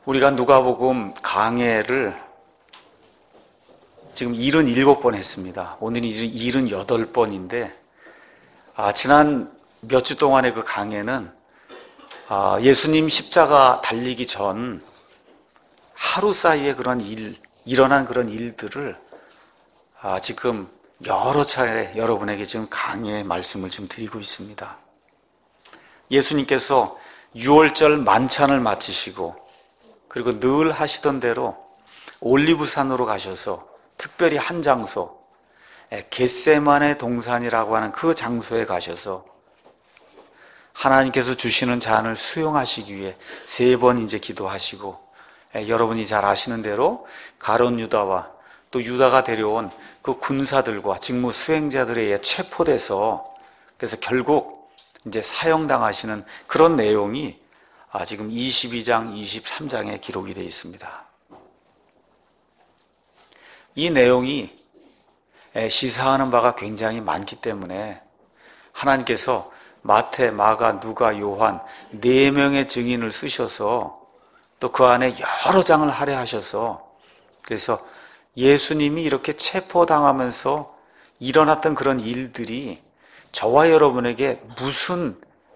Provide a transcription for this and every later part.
우리가 누가복음 강해를 지금 77번 했습니다. 오늘이 이제 78번인데, 지난 몇 주 동안의 그 강해는 예수님 십자가 달리기 전 하루 사이에 일어난 그런 일들을 지금 여러 차례 여러분에게 지금 강해의 말씀을 지금 드리고 있습니다. 예수님께서 6월절 만찬을 마치시고 그리고 늘 하시던 대로 올리브산으로 가셔서 특별히 한 장소, 겟세마네 동산이라고 하는 그 장소에 가셔서 하나님께서 주시는 잔을 수용하시기 위해 3번 이제 기도하시고, 여러분이 잘 아시는 대로 가룟 유다와 또 유다가 데려온 그 군사들과 직무 수행자들에 의해 체포돼서 그래서 결국 이제 사형당하시는 그런 내용이 지금 22장, 23장에 기록이 되어 있습니다. 이 내용이 시사하는 바가 굉장히 많기 때문에 하나님께서 마태, 마가, 누가, 요한 4명의 증인을 쓰셔서 또 그 안에 여러 장을 할애하셔서 그래서 예수님이 이렇게 체포당하면서 일어났던 그런 일들이 저와 여러분에게 무슨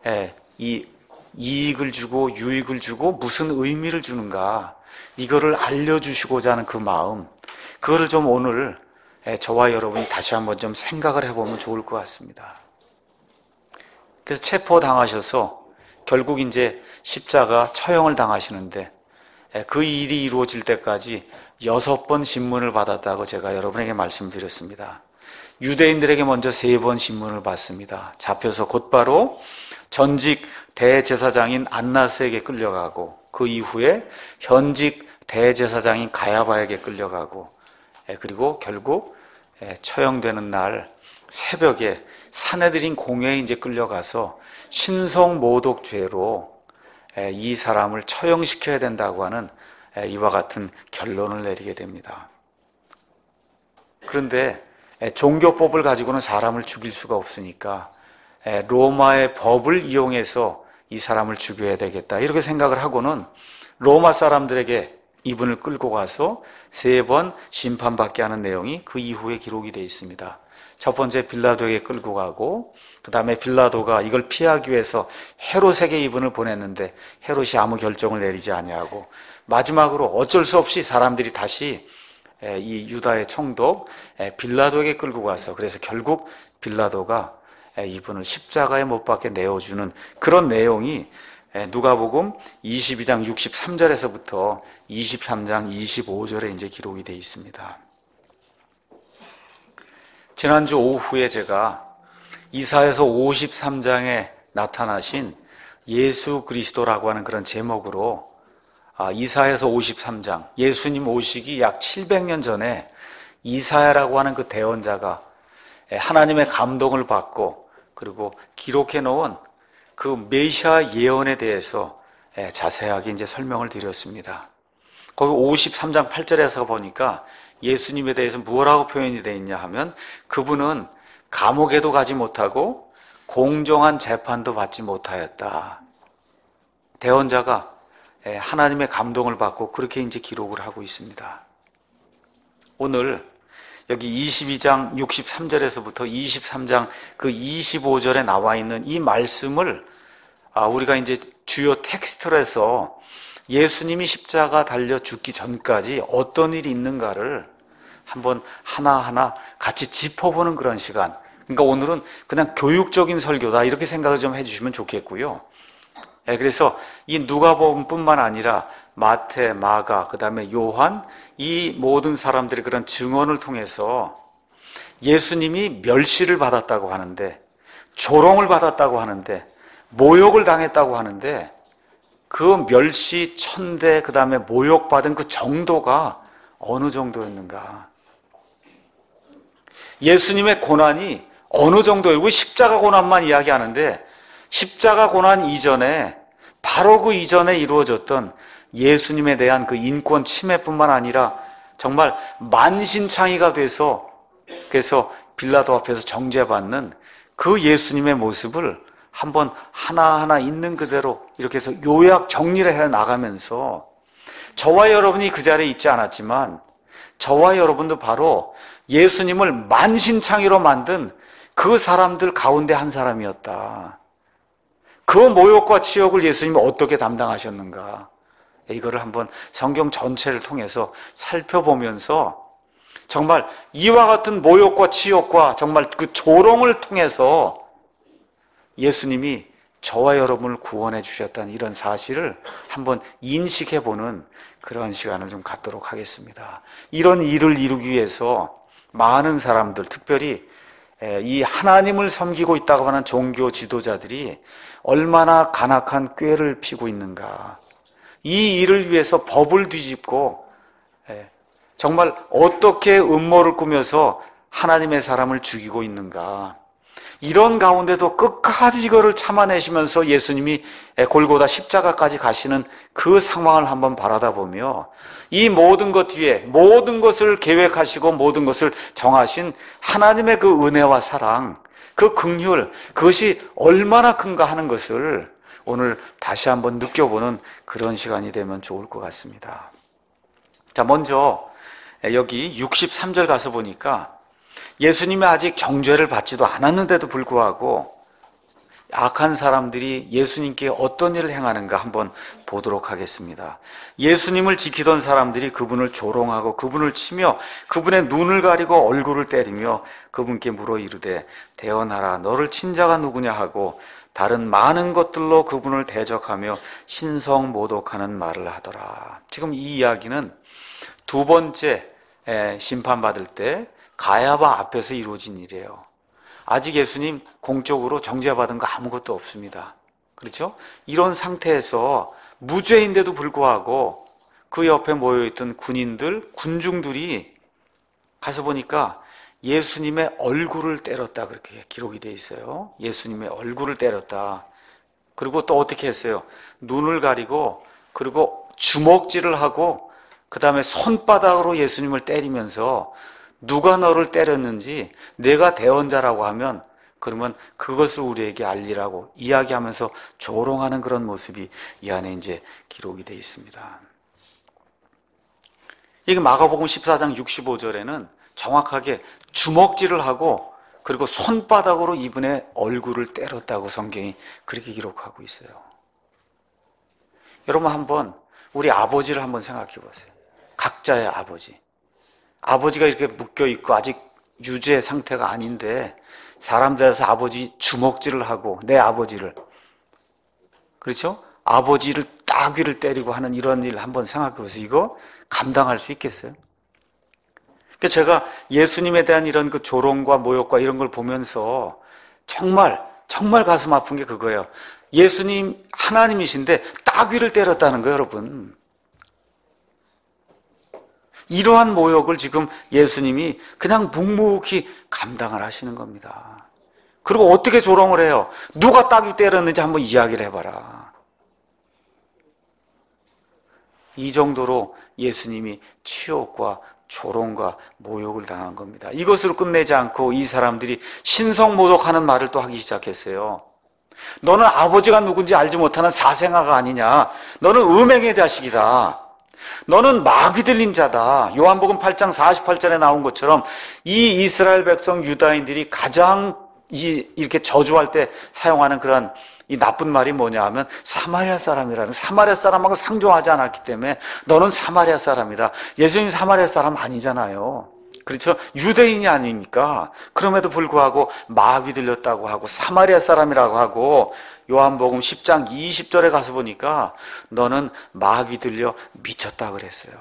이익을 주고 유익을 주고 무슨 의미를 주는가, 이거를 알려주시고자 하는 그 마음, 그거를 좀 오늘 저와 여러분이 다시 한번 좀 생각을 해보면 좋을 것 같습니다. 그래서 체포당하셔서 결국 이제 십자가 처형을 당하시는데 그 일이 이루어질 때까지 6번 신문을 받았다고 제가 여러분에게 말씀드렸습니다. 유대인들에게 먼저 3번 신문을 받습니다. 잡혀서 곧바로 전직 대제사장인 안나스에게 끌려가고 그 이후에 현직 대제사장인 가야바에게 끌려가고 그리고 결국 처형되는 날 새벽에 사내들인 공회에 이제 끌려가서 신성모독죄로 이 사람을 처형시켜야 된다고 하는 이와 같은 결론을 내리게 됩니다. 그런데 종교법을 가지고는 사람을 죽일 수가 없으니까 로마의 법을 이용해서 이 사람을 죽여야 되겠다 이렇게 생각을 하고는 로마 사람들에게 이분을 끌고 가서 3번 심판받게 하는 내용이 그 이후에 기록이 되어 있습니다. 첫 번째 빌라도에게 끌고 가고 그 다음에 빌라도가 이걸 피하기 위해서 헤롯에게 이분을 보냈는데 헤롯이 아무 결정을 내리지 아니하고 마지막으로 어쩔 수 없이 사람들이 다시 이 유다의 총독 빌라도에게 끌고 가서 그래서 결국 빌라도가 이분을 십자가에 못 박게 내어주는 그런 내용이 누가복음 22장 63절에서부터 23장 25절에 이제 기록이 되어 있습니다. 지난주 오후에 제가 이사야서 53장에 나타나신 예수 그리스도라고 하는 그런 제목으로 이사야서 53장, 예수님 오시기 약 700년 전에 이사야라고 하는 그 대언자가 하나님의 감동을 받고 그리고 기록해 놓은 그 메시아 예언에 대해서 자세하게 이제 설명을 드렸습니다. 거기 53장 8절에서 보니까 예수님에 대해서 뭐라고 표현이 되어 있냐 하면 그분은 감옥에도 가지 못하고 공정한 재판도 받지 못하였다. 대언자가 하나님의 감동을 받고 그렇게 이제 기록을 하고 있습니다. 오늘 여기 22장 63절에서부터 23장 그 25절에 나와 있는 이 말씀을 우리가 이제 주요 텍스트로 해서 예수님이 십자가 달려 죽기 전까지 어떤 일이 있는가를 한번 하나하나 같이 짚어보는 그런 시간. 그러니까 오늘은 그냥 교육적인 설교다 이렇게 생각을 좀 해주시면 좋겠고요. 그래서 이 누가복음뿐만 아니라 마태, 마가, 그 다음에 요한 이 모든 사람들의 그런 증언을 통해서 예수님이 멸시를 받았다고 하는데 조롱을 받았다고 하는데 모욕을 당했다고 하는데 그 멸시, 천대, 그 다음에 모욕받은 그 정도가 어느 정도였는가? 예수님의 고난이 어느 정도이고 십자가 고난만 이야기하는데 십자가 고난 이전에 바로 그 이전에 이루어졌던 예수님에 대한 그 인권 침해뿐만 아니라 정말 만신창이가 돼서 그래서 빌라도 앞에서 정죄받는 그 예수님의 모습을 한번 하나하나 있는 그대로 이렇게 해서 요약 정리를 해 나가면서 저와 여러분이 그 자리에 있지 않았지만 저와 여러분도 바로 예수님을 만신창이로 만든 그 사람들 가운데 한 사람이었다. 그 모욕과 치욕을 예수님이 어떻게 담당하셨는가, 이거를 한번 성경 전체를 통해서 살펴보면서 정말 이와 같은 모욕과 치욕과 정말 그 조롱을 통해서 예수님이 저와 여러분을 구원해 주셨다는 이런 사실을 한번 인식해보는 그런 시간을 좀 갖도록 하겠습니다. 이런 일을 이루기 위해서 많은 사람들, 특별히 이 하나님을 섬기고 있다고 하는 종교 지도자들이 얼마나 간악한 꾀를 피고 있는가, 이 일을 위해서 법을 뒤집고 정말 어떻게 음모를 꾸며서 하나님의 사람을 죽이고 있는가, 이런 가운데도 끝까지 이거를 참아내시면서 예수님이 골고다 십자가까지 가시는 그 상황을 한번 바라다 보며 이 모든 것 뒤에 모든 것을 계획하시고 모든 것을 정하신 하나님의 그 은혜와 사랑, 그 긍휼, 그것이 얼마나 큰가 하는 것을 오늘 다시 한번 느껴보는 그런 시간이 되면 좋을 것 같습니다. 자, 먼저 여기 63절 가서 보니까 예수님이 아직 정죄를 받지도 않았는데도 불구하고 악한 사람들이 예수님께 어떤 일을 행하는가 한번 보도록 하겠습니다. 예수님을 지키던 사람들이 그분을 조롱하고 그분을 치며 그분의 눈을 가리고 얼굴을 때리며 그분께 물어 이르되 대언하라, 너를 친 자가 누구냐 하고 다른 많은 것들로 그분을 대적하며 신성모독하는 말을 하더라. 지금 이 이야기는 두 번째 심판받을 때 가야바 앞에서 이루어진 일이에요. 아직 예수님 공적으로 정죄받은 거 아무것도 없습니다. 그렇죠? 이런 상태에서 무죄인데도 불구하고 그 옆에 모여있던 군인들, 군중들이 가서 보니까 예수님의 얼굴을 때렸다, 그렇게 기록이 되어 있어요. 예수님의 얼굴을 때렸다. 그리고 또 어떻게 했어요? 눈을 가리고 그리고 주먹질을 하고 그 다음에 손바닥으로 예수님을 때리면서 누가 너를 때렸는지 내가 대언자라고 하면 그러면 그것을 우리에게 알리라고 이야기하면서 조롱하는 그런 모습이 이 안에 이제 기록이 되어 있습니다. 이게 마가복음 14장 65절에는 정확하게 주먹질을 하고 그리고 손바닥으로 이분의 얼굴을 때렸다고 성경이 그렇게 기록하고 있어요. 여러분 한번 우리 아버지를 한번 생각해 보세요. 각자의 아버지. 아버지가 이렇게 묶여있고 아직 유죄 상태가 아닌데 사람들에서 아버지 주먹질을 하고 내 아버지를, 그렇죠? 아버지를 따귀를 때리고 하는 이런 일 한번 생각해 보세요. 이거 감당할 수 있겠어요? 그러니까 제가 예수님에 대한 이런 그 조롱과 모욕과 이런 걸 보면서 정말 가슴 아픈 게 그거예요. 예수님 하나님이신데 따귀를 때렸다는 거예요, 여러분. 이러한 모욕을 지금 예수님이 그냥 묵묵히 감당을 하시는 겁니다. 그리고 어떻게 조롱을 해요? 누가 따귀 때렸는지 한번 이야기를 해봐라. 이 정도로 예수님이 치욕과 조롱과 모욕을 당한 겁니다. 이것으로 끝내지 않고 이 사람들이 신성모독하는 말을 또 하기 시작했어요. 너는 아버지가 누군지 알지 못하는 사생아가 아니냐? 너는 음행의 자식이다. 너는 마귀 들린 자다. 요한복음 8장 48절에 나온 것처럼 이 이스라엘 백성 유다인들이 가장 이렇게 저주할 때 사용하는 그런 이 나쁜 말이 뭐냐 하면 사마리아 사람이라는, 사마리아 사람하고 상종하지 않았기 때문에 너는 사마리아 사람이다. 예수님 사마리아 사람 아니잖아요. 그렇죠? 유대인이 아닙니까? 그럼에도 불구하고 마귀 들렸다고 하고 사마리아 사람이라고 하고 요한복음 10장 20절에 가서 보니까 너는 마귀 들려 미쳤다 그랬어요.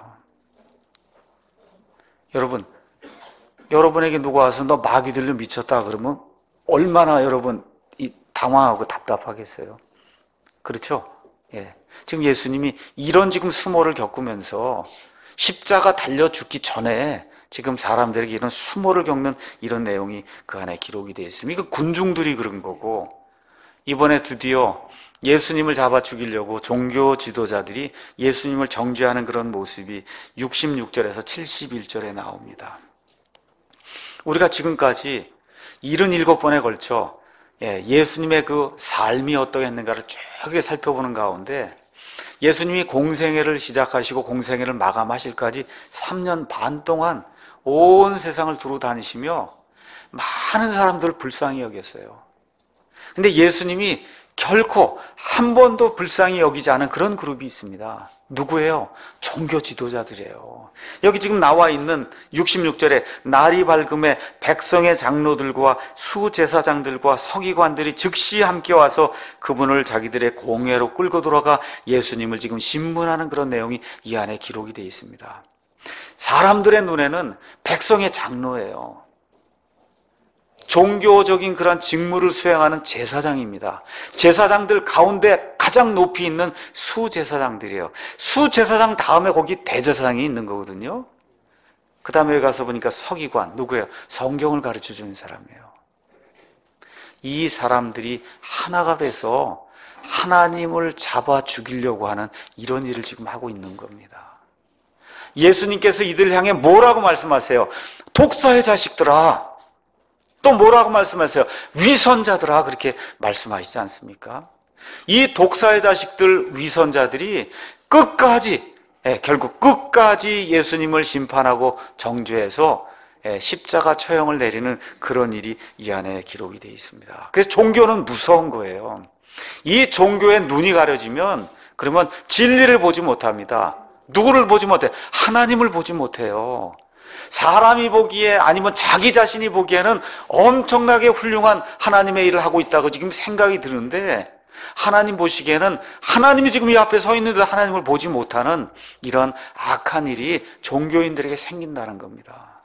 여러분, 여러분에게 누가 와서 너 마귀 들려 미쳤다 그러면 얼마나 여러분 당황하고 답답하겠어요. 그렇죠? 예. 지금 예수님이 이런 지금 수모를 겪으면서 십자가 달려 죽기 전에 지금 사람들에게 이런 수모를 겪는 이런 내용이 그 안에 기록이 되어 있습니다. 이거 군중들이 그런 거고, 이번에 드디어 예수님을 잡아 죽이려고 종교 지도자들이 예수님을 정죄하는 그런 모습이 66절에서 71절에 나옵니다. 우리가 지금까지 77번에 걸쳐 예수님의 그 삶이 어떠했는가를 쭉 살펴보는 가운데 예수님이 공생애를 시작하시고 공생애를 마감하실까지 3년 반 동안 온 세상을 두루 다니시며 많은 사람들을 불쌍히 여겼어요. 근데 예수님이 결코 한 번도 불쌍히 여기지 않은 그런 그룹이 있습니다. 누구예요? 종교 지도자들이에요. 여기 지금 나와 있는 66절에 날이 밝음에 백성의 장로들과 수제사장들과 서기관들이 즉시 함께 와서 그분을 자기들의 공회로 끌고 들어가 예수님을 지금 신문하는 그런 내용이 이 안에 기록이 되어 있습니다. 사람들의 눈에는 백성의 장로예요. 종교적인 그런 직무를 수행하는 제사장입니다. 제사장들 가운데 가장 높이 있는 수제사장들이에요. 수제사장 다음에 거기 대제사장이 있는 거거든요. 그 다음에 가서 보니까 서기관, 누구예요? 성경을 가르쳐 주는 사람이에요. 이 사람들이 하나가 돼서 하나님을 잡아 죽이려고 하는 이런 일을 지금 하고 있는 겁니다. 예수님께서 이들 향해 뭐라고 말씀하세요? 독사의 자식들아. 또 뭐라고 말씀하세요? 위선자들아, 그렇게 말씀하시지 않습니까? 이 독사의 자식들, 위선자들이 끝까지, 결국 끝까지 예수님을 심판하고 정죄해서 십자가 처형을 내리는 그런 일이 이 안에 기록이 되어 있습니다. 그래서 종교는 무서운 거예요. 이 종교의 눈이 가려지면 그러면 진리를 보지 못합니다. 누구를 보지 못해? 하나님을 보지 못해요. 사람이 보기에 아니면 자기 자신이 보기에는 엄청나게 훌륭한 하나님의 일을 하고 있다고 지금 생각이 드는데 하나님 보시기에는 하나님이 지금 이 앞에 서 있는데 하나님을 보지 못하는 이런 악한 일이 종교인들에게 생긴다는 겁니다.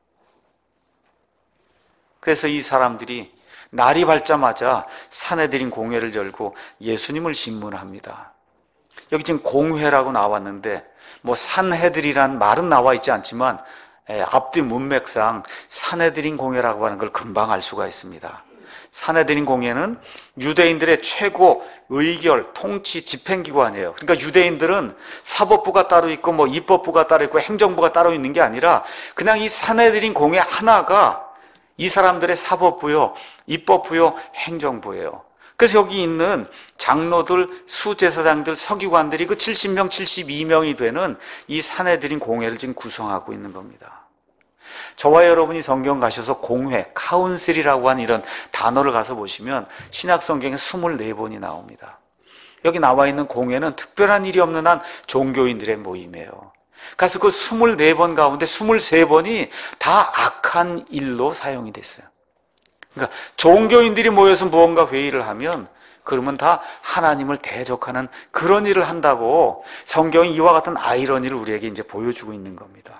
그래서 이 사람들이 날이 밝자마자 산헤드린 공회를 열고 예수님을 신문합니다. 여기 지금 공회라고 나왔는데 뭐 산헤드리란 말은 나와 있지 않지만 앞뒤 문맥상 산헤드린 공회라고 하는 걸 금방 알 수가 있습니다. 산헤드린 공회는 유대인들의 최고 의결, 통치, 집행기관이에요. 그러니까 유대인들은 사법부가 따로 있고 뭐 입법부가 따로 있고 행정부가 따로 있는 게 아니라 그냥 이 산헤드린 공회 하나가 이 사람들의 사법부요, 입법부요, 행정부예요. 그래서 여기 있는 장로들, 수제사장들, 서기관들이 그 70명, 72명이 되는 이 산헤드린 공회를 지금 구성하고 있는 겁니다. 저와 여러분이 성경 가셔서 공회, 카운슬이라고 하는 이런 단어를 가서 보시면 신약 성경에 24번이 나옵니다. 여기 나와 있는 공회는 특별한 일이 없는 한 종교인들의 모임이에요. 그래서 그 24번 가운데 23번이 다 악한 일로 사용이 됐어요. 그러니까 종교인들이 모여서 무언가 회의를 하면 그러면 다 하나님을 대적하는 그런 일을 한다고 성경이 이와 같은 아이러니를 우리에게 이제 보여주고 있는 겁니다.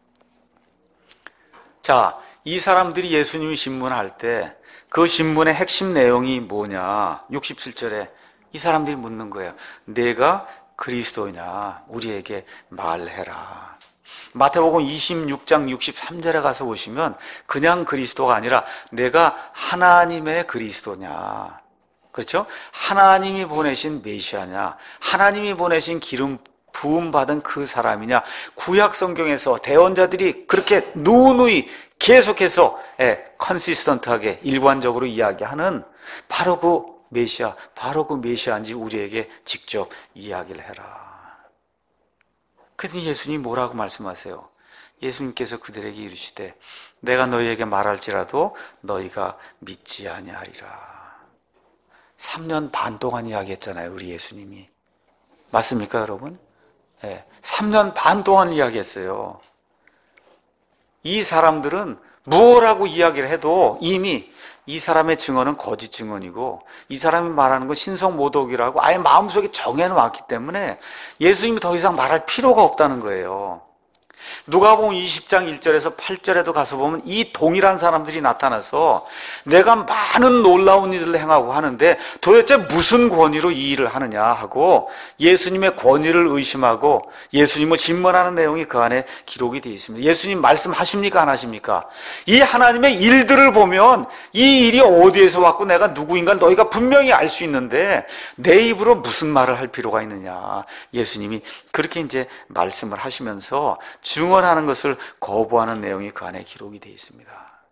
자, 이 사람들이 예수님이 신문할 때 그 신문의 핵심 내용이 뭐냐? 67절에 이 사람들이 묻는 거예요. 내가 그리스도냐? 우리에게 말해라. 마태복음 26장 63절에 가서 보시면 그냥 그리스도가 아니라 내가 하나님의 그리스도냐. 그렇죠? 하나님이 보내신 메시아냐? 하나님이 보내신 기름 부음 받은 그 사람이냐? 구약 성경에서 대언자들이 그렇게 누누이 계속해서 컨시스턴트하게 일관적으로 이야기하는 바로 그 메시아, 바로 그 메시아인지 우리에게 직접 이야기를 해라. 그래서 예수님이 뭐라고 말씀하세요? 예수님께서 그들에게 이르시되 내가 너희에게 말할지라도 너희가 믿지 아니하리라. 3년 반 동안 이야기했잖아요, 우리 예수님이. 맞습니까, 여러분? 3년 반 동안 이야기했어요. 이 사람들은 뭐라고 이야기를 해도 이미 이 사람의 증언은 거짓 증언이고 이 사람이 말하는 건 신성모독이라고 아예 마음속에 정해놓았기 때문에 예수님이 더 이상 말할 필요가 없다는 거예요. 누가복음 20장 1절에서 8절에도 가서 보면 이 동일한 사람들이 나타나서 내가 많은 놀라운 일을 행하고 하는데 도대체 무슨 권위로 이 일을 하느냐 하고 예수님의 권위를 의심하고 예수님을 신문하는 내용이 그 안에 기록이 되어 있습니다. 예수님 말씀하십니까 안 하십니까? 이 하나님의 일들을 보면 이 일이 어디에서 왔고 내가 누구인가를 너희가 분명히 알 수 있는데 내 입으로 무슨 말을 할 필요가 있느냐. 예수님이 그렇게 이제 말씀을 하시면서 증언하는 것을 거부하는 내용이 그 안에 기록이 되어 있습니다.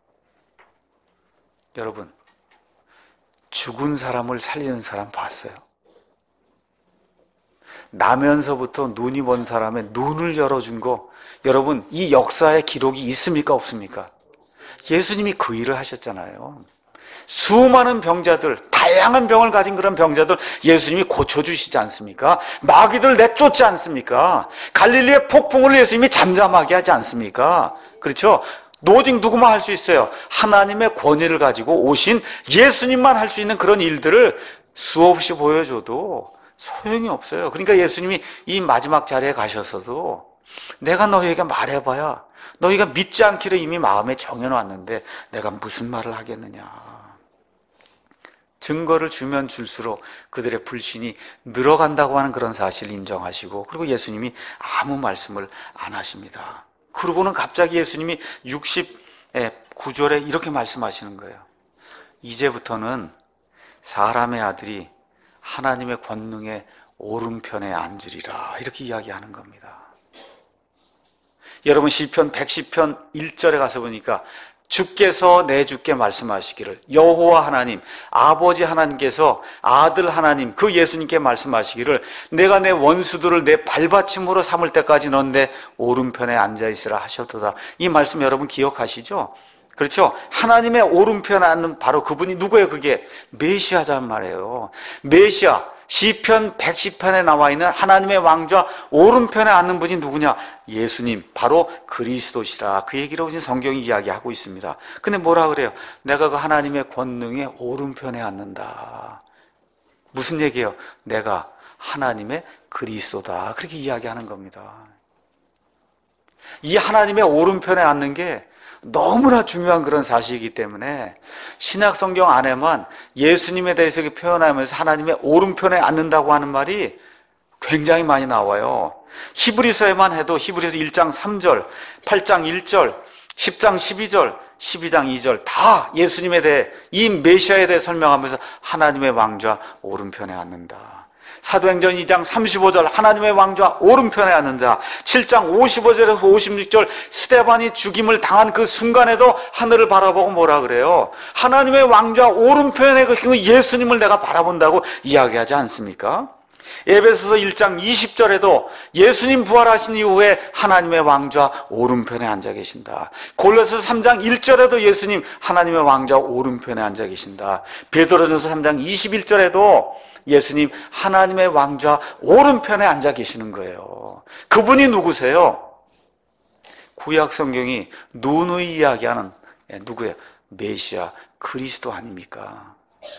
여러분, 죽은 사람을 살리는 사람 봤어요? 나면서부터 눈이 먼 사람의 눈을 열어준 거, 여러분 이 역사의 기록이 있습니까 없습니까? 예수님이 그 일을 하셨잖아요. 수많은 병자들, 다양한 병을 가진 그런 병자들 예수님이 고쳐주시지 않습니까? 마귀들 내쫓지 않습니까? 갈릴리의 폭풍을 예수님이 잠잠하게 하지 않습니까? 그렇죠? 오직 누구만 할 수 있어요? 하나님의 권위를 가지고 오신 예수님만 할 수 있는 그런 일들을 수없이 보여줘도 소용이 없어요. 그러니까 예수님이 이 마지막 자리에 가셔서도 내가 너희에게 말해봐야 너희가 믿지 않기를 이미 마음에 정해놨는데 내가 무슨 말을 하겠느냐. 증거를 주면 줄수록 그들의 불신이 늘어간다고 하는 그런 사실을 인정하시고, 그리고 예수님이 아무 말씀을 안 하십니다. 그러고는 갑자기 예수님이 69절에 이렇게 말씀하시는 거예요. 이제부터는 사람의 아들이 하나님의 권능의 오른편에 앉으리라, 이렇게 이야기하는 겁니다. 여러분 시편 110편 1절에 가서 보니까 주께서 내 주께 말씀하시기를, 여호와 하나님 아버지 하나님께서 아들 하나님 그 예수님께 말씀하시기를, 내가 내 원수들을 내 발받침으로 삼을 때까지 넌 내 오른편에 앉아있으라 하셨도다. 이 말씀 여러분 기억하시죠? 그렇죠? 하나님의 오른편에 앉는 바로 그분이 누구예요? 그게 메시아란 말이에요. 메시아, 시편 110편에 나와 있는 하나님의 왕좌 오른편에 앉는 분이 누구냐? 예수님, 바로 그리스도시라. 그 얘기를 지금 성경이 이야기하고 있습니다. 근데 뭐라 그래요? 내가 그 하나님의 권능의 오른편에 앉는다. 무슨 얘기예요? 내가 하나님의 그리스도다. 그렇게 이야기하는 겁니다. 이 하나님의 오른편에 앉는 게 너무나 중요한 그런 사실이기 때문에 신약 성경 안에만 예수님에 대해서 표현하면서 하나님의 오른편에 앉는다고 하는 말이 굉장히 많이 나와요. 히브리서에만 해도 히브리서 1장 3절, 8장 1절, 10장 12절, 12장 2절 다 예수님에 대해, 이 메시아에 대해 설명하면서 하나님의 왕좌 오른편에 앉는다. 사도행전 2장 35절 하나님의 왕좌 오른편에 앉는다. 7장 55절에서 56절 스데반이 죽임을 당한 그 순간에도 하늘을 바라보고 뭐라 그래요? 하나님의 왕좌 오른편에 그 예수님을 내가 바라본다고 이야기하지 않습니까? 에베소서 1장 20절에도 예수님 부활하신 이후에 하나님의 왕좌 오른편에 앉아 계신다. 골로새서 3장 1절에도 예수님 하나님의 왕좌 오른편에 앉아 계신다. 베드로전서 3장 21절에도 예수님 하나님의 왕좌 오른편에 앉아 계시는 거예요. 그분이 누구세요? 구약 성경이 누누이 이야기하는 누구예요? 메시아 그리스도 아닙니까?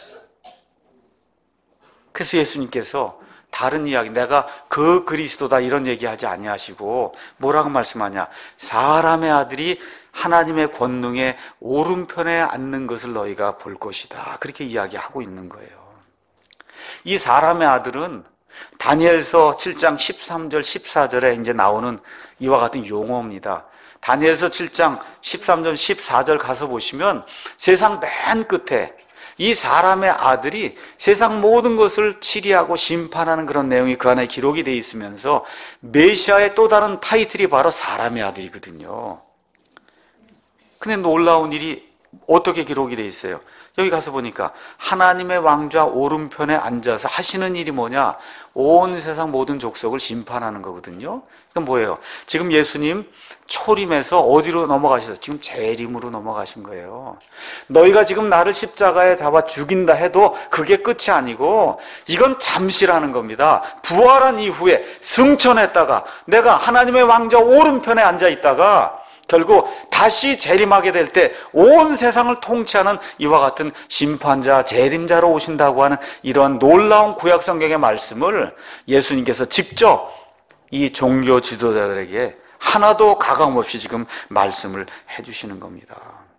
그래서 예수님께서 다른 이야기, 내가 그 그리스도다 이런 얘기하지 아니하시고 뭐라고 말씀하냐? 사람의 아들이 하나님의 권능의 오른편에 앉는 것을 너희가 볼 것이다. 그렇게 이야기하고 있는 거예요. 이 사람의 아들은 다니엘서 7장 13절 14절에 이제 나오는 이와 같은 용어입니다. 다니엘서 7장 13절 14절 가서 보시면 세상 맨 끝에 이 사람의 아들이 세상 모든 것을 치리하고 심판하는 그런 내용이 그 안에 기록이 되어 있으면서 메시아의 또 다른 타이틀이 바로 사람의 아들이거든요. 근데 놀라운 일이 어떻게 기록이 되어 있어요? 여기 가서 보니까 하나님의 왕좌 오른편에 앉아서 하시는 일이 뭐냐? 온 세상 모든 족속을 심판하는 거거든요. 그럼 뭐예요? 지금 예수님 초림에서 어디로 넘어가셔서 지금 재림으로 넘어가신 거예요. 너희가 지금 나를 십자가에 잡아 죽인다 해도 그게 끝이 아니고 이건 잠시라는 겁니다. 부활한 이후에 승천했다가 내가 하나님의 왕좌 오른편에 앉아 있다가 결국 다시 재림하게 될 때 온 세상을 통치하는 이와 같은 심판자, 재림자로 오신다고 하는 이러한 놀라운 구약 성경의 말씀을 예수님께서 직접 이 종교 지도자들에게 하나도 가감 없이 지금 말씀을 해주시는 겁니다.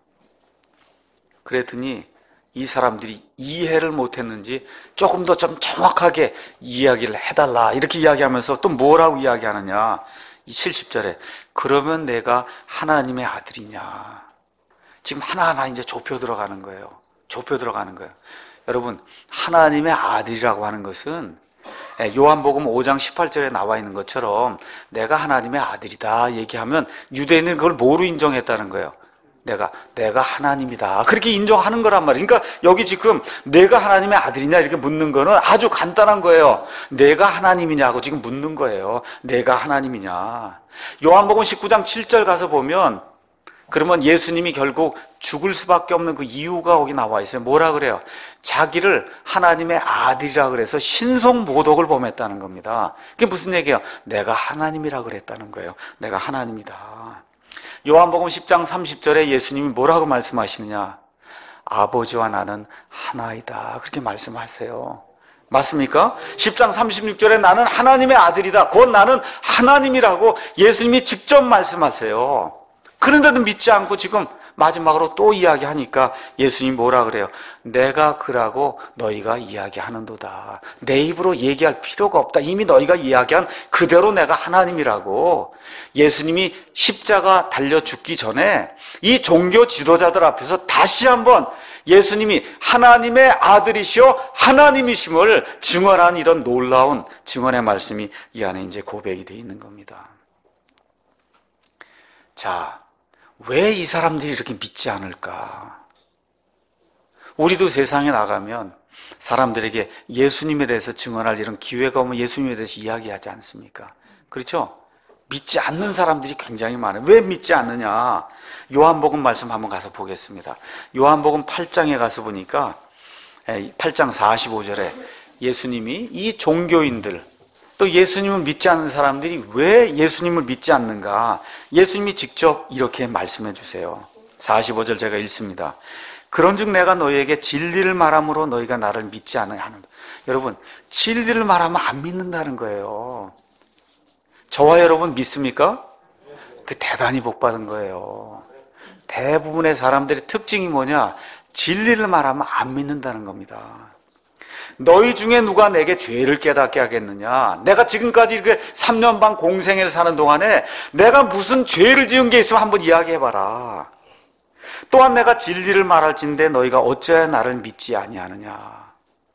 그랬더니 이 사람들이 이해를 못했는지 조금 더 좀 정확하게 이야기를 해달라 이렇게 이야기하면서 또 뭐라고 이야기하느냐? 이 70절에 그러면 내가 하나님의 아들이냐? 지금 하나하나 이제 좁혀 들어가는 거예요. 좁혀 들어가는 거예요. 여러분, 하나님의 아들이라고 하는 것은 요한복음 5장 18절에 나와 있는 것처럼 내가 하나님의 아들이다 얘기하면 유대인은 그걸 뭐로 인정했다는 거예요? 내가 하나님이다. 그렇게 인정하는 거란 말이에요. 그러니까 여기 지금 내가 하나님의 아들이냐 이렇게 묻는 거는 아주 간단한 거예요. 내가 하나님이냐고 지금 묻는 거예요. 내가 하나님이냐. 요한복음 19장 7절 가서 보면 그러면 예수님이 결국 죽을 수밖에 없는 그 이유가 거기 나와 있어요. 뭐라 그래요? 자기를 하나님의 아들이라 그래서 신성모독을 범했다는 겁니다. 그게 무슨 얘기예요? 내가 하나님이라 그랬다는 거예요. 내가 하나님이다. 요한복음 10장 30절에 예수님이 뭐라고 말씀하시느냐? 아버지와 나는 하나이다. 그렇게 말씀하세요. 맞습니까? 10장 36절에 나는 하나님의 아들이다. 곧 나는 하나님이라고 예수님이 직접 말씀하세요. 그런데도 믿지 않고 지금 마지막으로 또 이야기하니까 예수님이 뭐라 그래요? 내가 그라고 너희가 이야기하는도다. 내 입으로 얘기할 필요가 없다. 이미 너희가 이야기한 그대로 내가 하나님이라고. 예수님이 십자가 달려 죽기 전에 이 종교 지도자들 앞에서 다시 한번 예수님이 하나님의 아들이시오 하나님이심을 증언한 이런 놀라운 증언의 말씀이 이 안에 이제 고백이 되어 있는 겁니다. 자, 왜 이 사람들이 이렇게 믿지 않을까? 우리도 세상에 나가면 사람들에게 예수님에 대해서 증언할 이런 기회가 오면 예수님에 대해서 이야기하지 않습니까? 그렇죠? 믿지 않는 사람들이 굉장히 많아요. 왜 믿지 않느냐? 요한복음 말씀 한번 가서 보겠습니다. 요한복음 8장에 가서 보니까 8장 45절에 예수님이 이 종교인들 또 예수님을 믿지 않는 사람들이 왜 예수님을 믿지 않는가? 예수님이 직접 이렇게 말씀해 주세요. 45절 제가 읽습니다. 그런즉 내가 너희에게 진리를 말함으로 너희가 나를 믿지 않으냐 하는. 여러분, 진리를 말하면 안 믿는다는 거예요. 저와 여러분 믿습니까? 그 대단히 복받은 거예요. 대부분의 사람들의 특징이 뭐냐? 진리를 말하면 안 믿는다는 겁니다. 너희 중에 누가 내게 죄를 깨닫게 하겠느냐? 내가 지금까지 이렇게 3년 반 공생애를 사는 동안에 내가 무슨 죄를 지은 게 있으면 한번 이야기해봐라. 또한 내가 진리를 말할진대 너희가 어찌하여 나를 믿지 아니하느냐?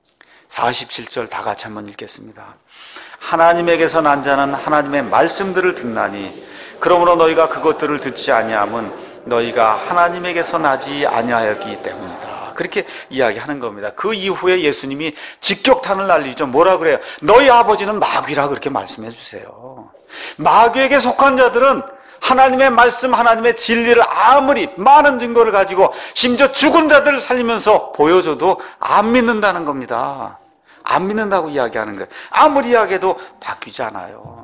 47절 다 같이 한번 읽겠습니다. 하나님에게서 난 자는 하나님의 말씀들을 듣나니 그러므로 너희가 그것들을 듣지 아니함은 너희가 하나님에게서 나지 아니하였기 때문이다. 그렇게 이야기하는 겁니다. 그 이후에 예수님이 직격탄을 날리죠. 뭐라 그래요? 너희 아버지는 마귀라 그렇게 말씀해 주세요. 마귀에게 속한 자들은 하나님의 말씀, 하나님의 진리를 아무리 많은 증거를 가지고 심지어 죽은 자들을 살리면서 보여줘도 안 믿는다는 겁니다. 안 믿는다고 이야기하는 거예요. 아무리 이야기해도 바뀌지 않아요.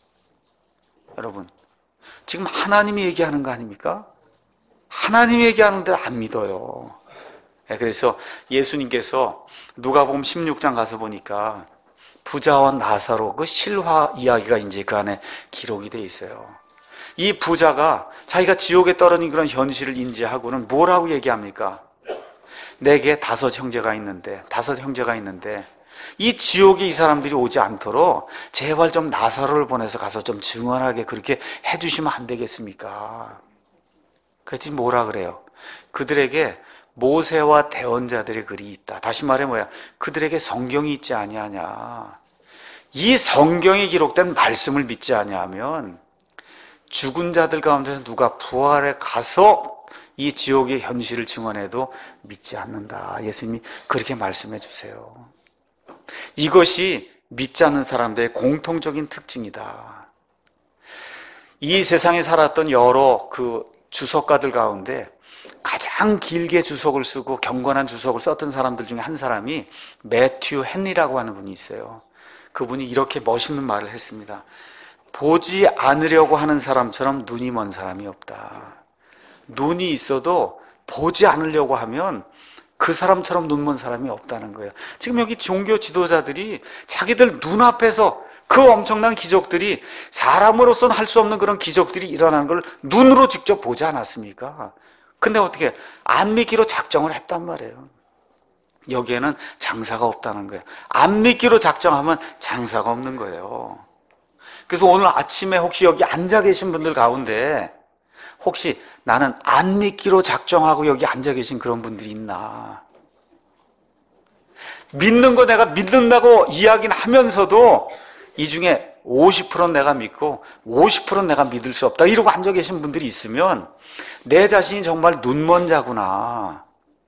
여러분, 지금 하나님이 얘기하는 거 아닙니까? 하나님이 얘기하는데 안 믿어요. 그래서 예수님께서 누가복음 16장 가서 보니까 부자와 나사로 그 실화 이야기가 이제 그 안에 기록이 돼 있어요. 이 부자가 자기가 지옥에 떨어진 그런 현실을 인지하고는 뭐라고 얘기합니까? 내게 5형제가 있는데 이 지옥에 이 사람들이 오지 않도록 제발 좀 나사로를 보내서 가서 좀 증언하게 그렇게 해주시면 안 되겠습니까? 그랬더니 뭐라 그래요? 그들에게 모세와 대언자들의 글이 있다. 다시 말해 뭐야? 그들에게 성경이 있지 아니하냐? 이 성경에 기록된 말씀을 믿지 아니하면 죽은 자들 가운데서 누가 부활해 가서 이 지옥의 현실을 증언해도 믿지 않는다. 예수님이 그렇게 말씀해 주세요. 이것이 믿지 않는 사람들의 공통적인 특징이다. 이 세상에 살았던 여러 그 주석가들 가운데 가장 길게 주석을 쓰고 경건한 주석을 썼던 사람들 중에 한 사람이 매튜 헨리라고 하는 분이 있어요. 그분이 이렇게 멋있는 말을 했습니다. 보지 않으려고 하는 사람처럼 눈이 먼 사람이 없다. 눈이 있어도 보지 않으려고 하면 그 사람처럼 눈 먼 사람이 없다는 거예요. 지금 여기 종교 지도자들이 자기들 눈앞에서 그 엄청난 기적들이 사람으로서는 할 수 없는 그런 기적들이 일어나는 걸 눈으로 직접 보지 않았습니까? 근데 어떻게 안 믿기로 작정을 했단 말이에요. 여기에는 장사가 없다는 거예요. 안 믿기로 작정하면 장사가 없는 거예요. 그래서 오늘 아침에 혹시 여기 앉아 계신 분들 가운데 혹시 나는 안 믿기로 작정하고 여기 앉아 계신 그런 분들이 있나? 믿는 거 내가 믿는다고 이야기는 하면서도 이 중에 50%는 내가 믿고 50%는 내가 믿을 수 없다 이러고 앉아 계신 분들이 있으면 내 자신이 정말 눈먼 자구나.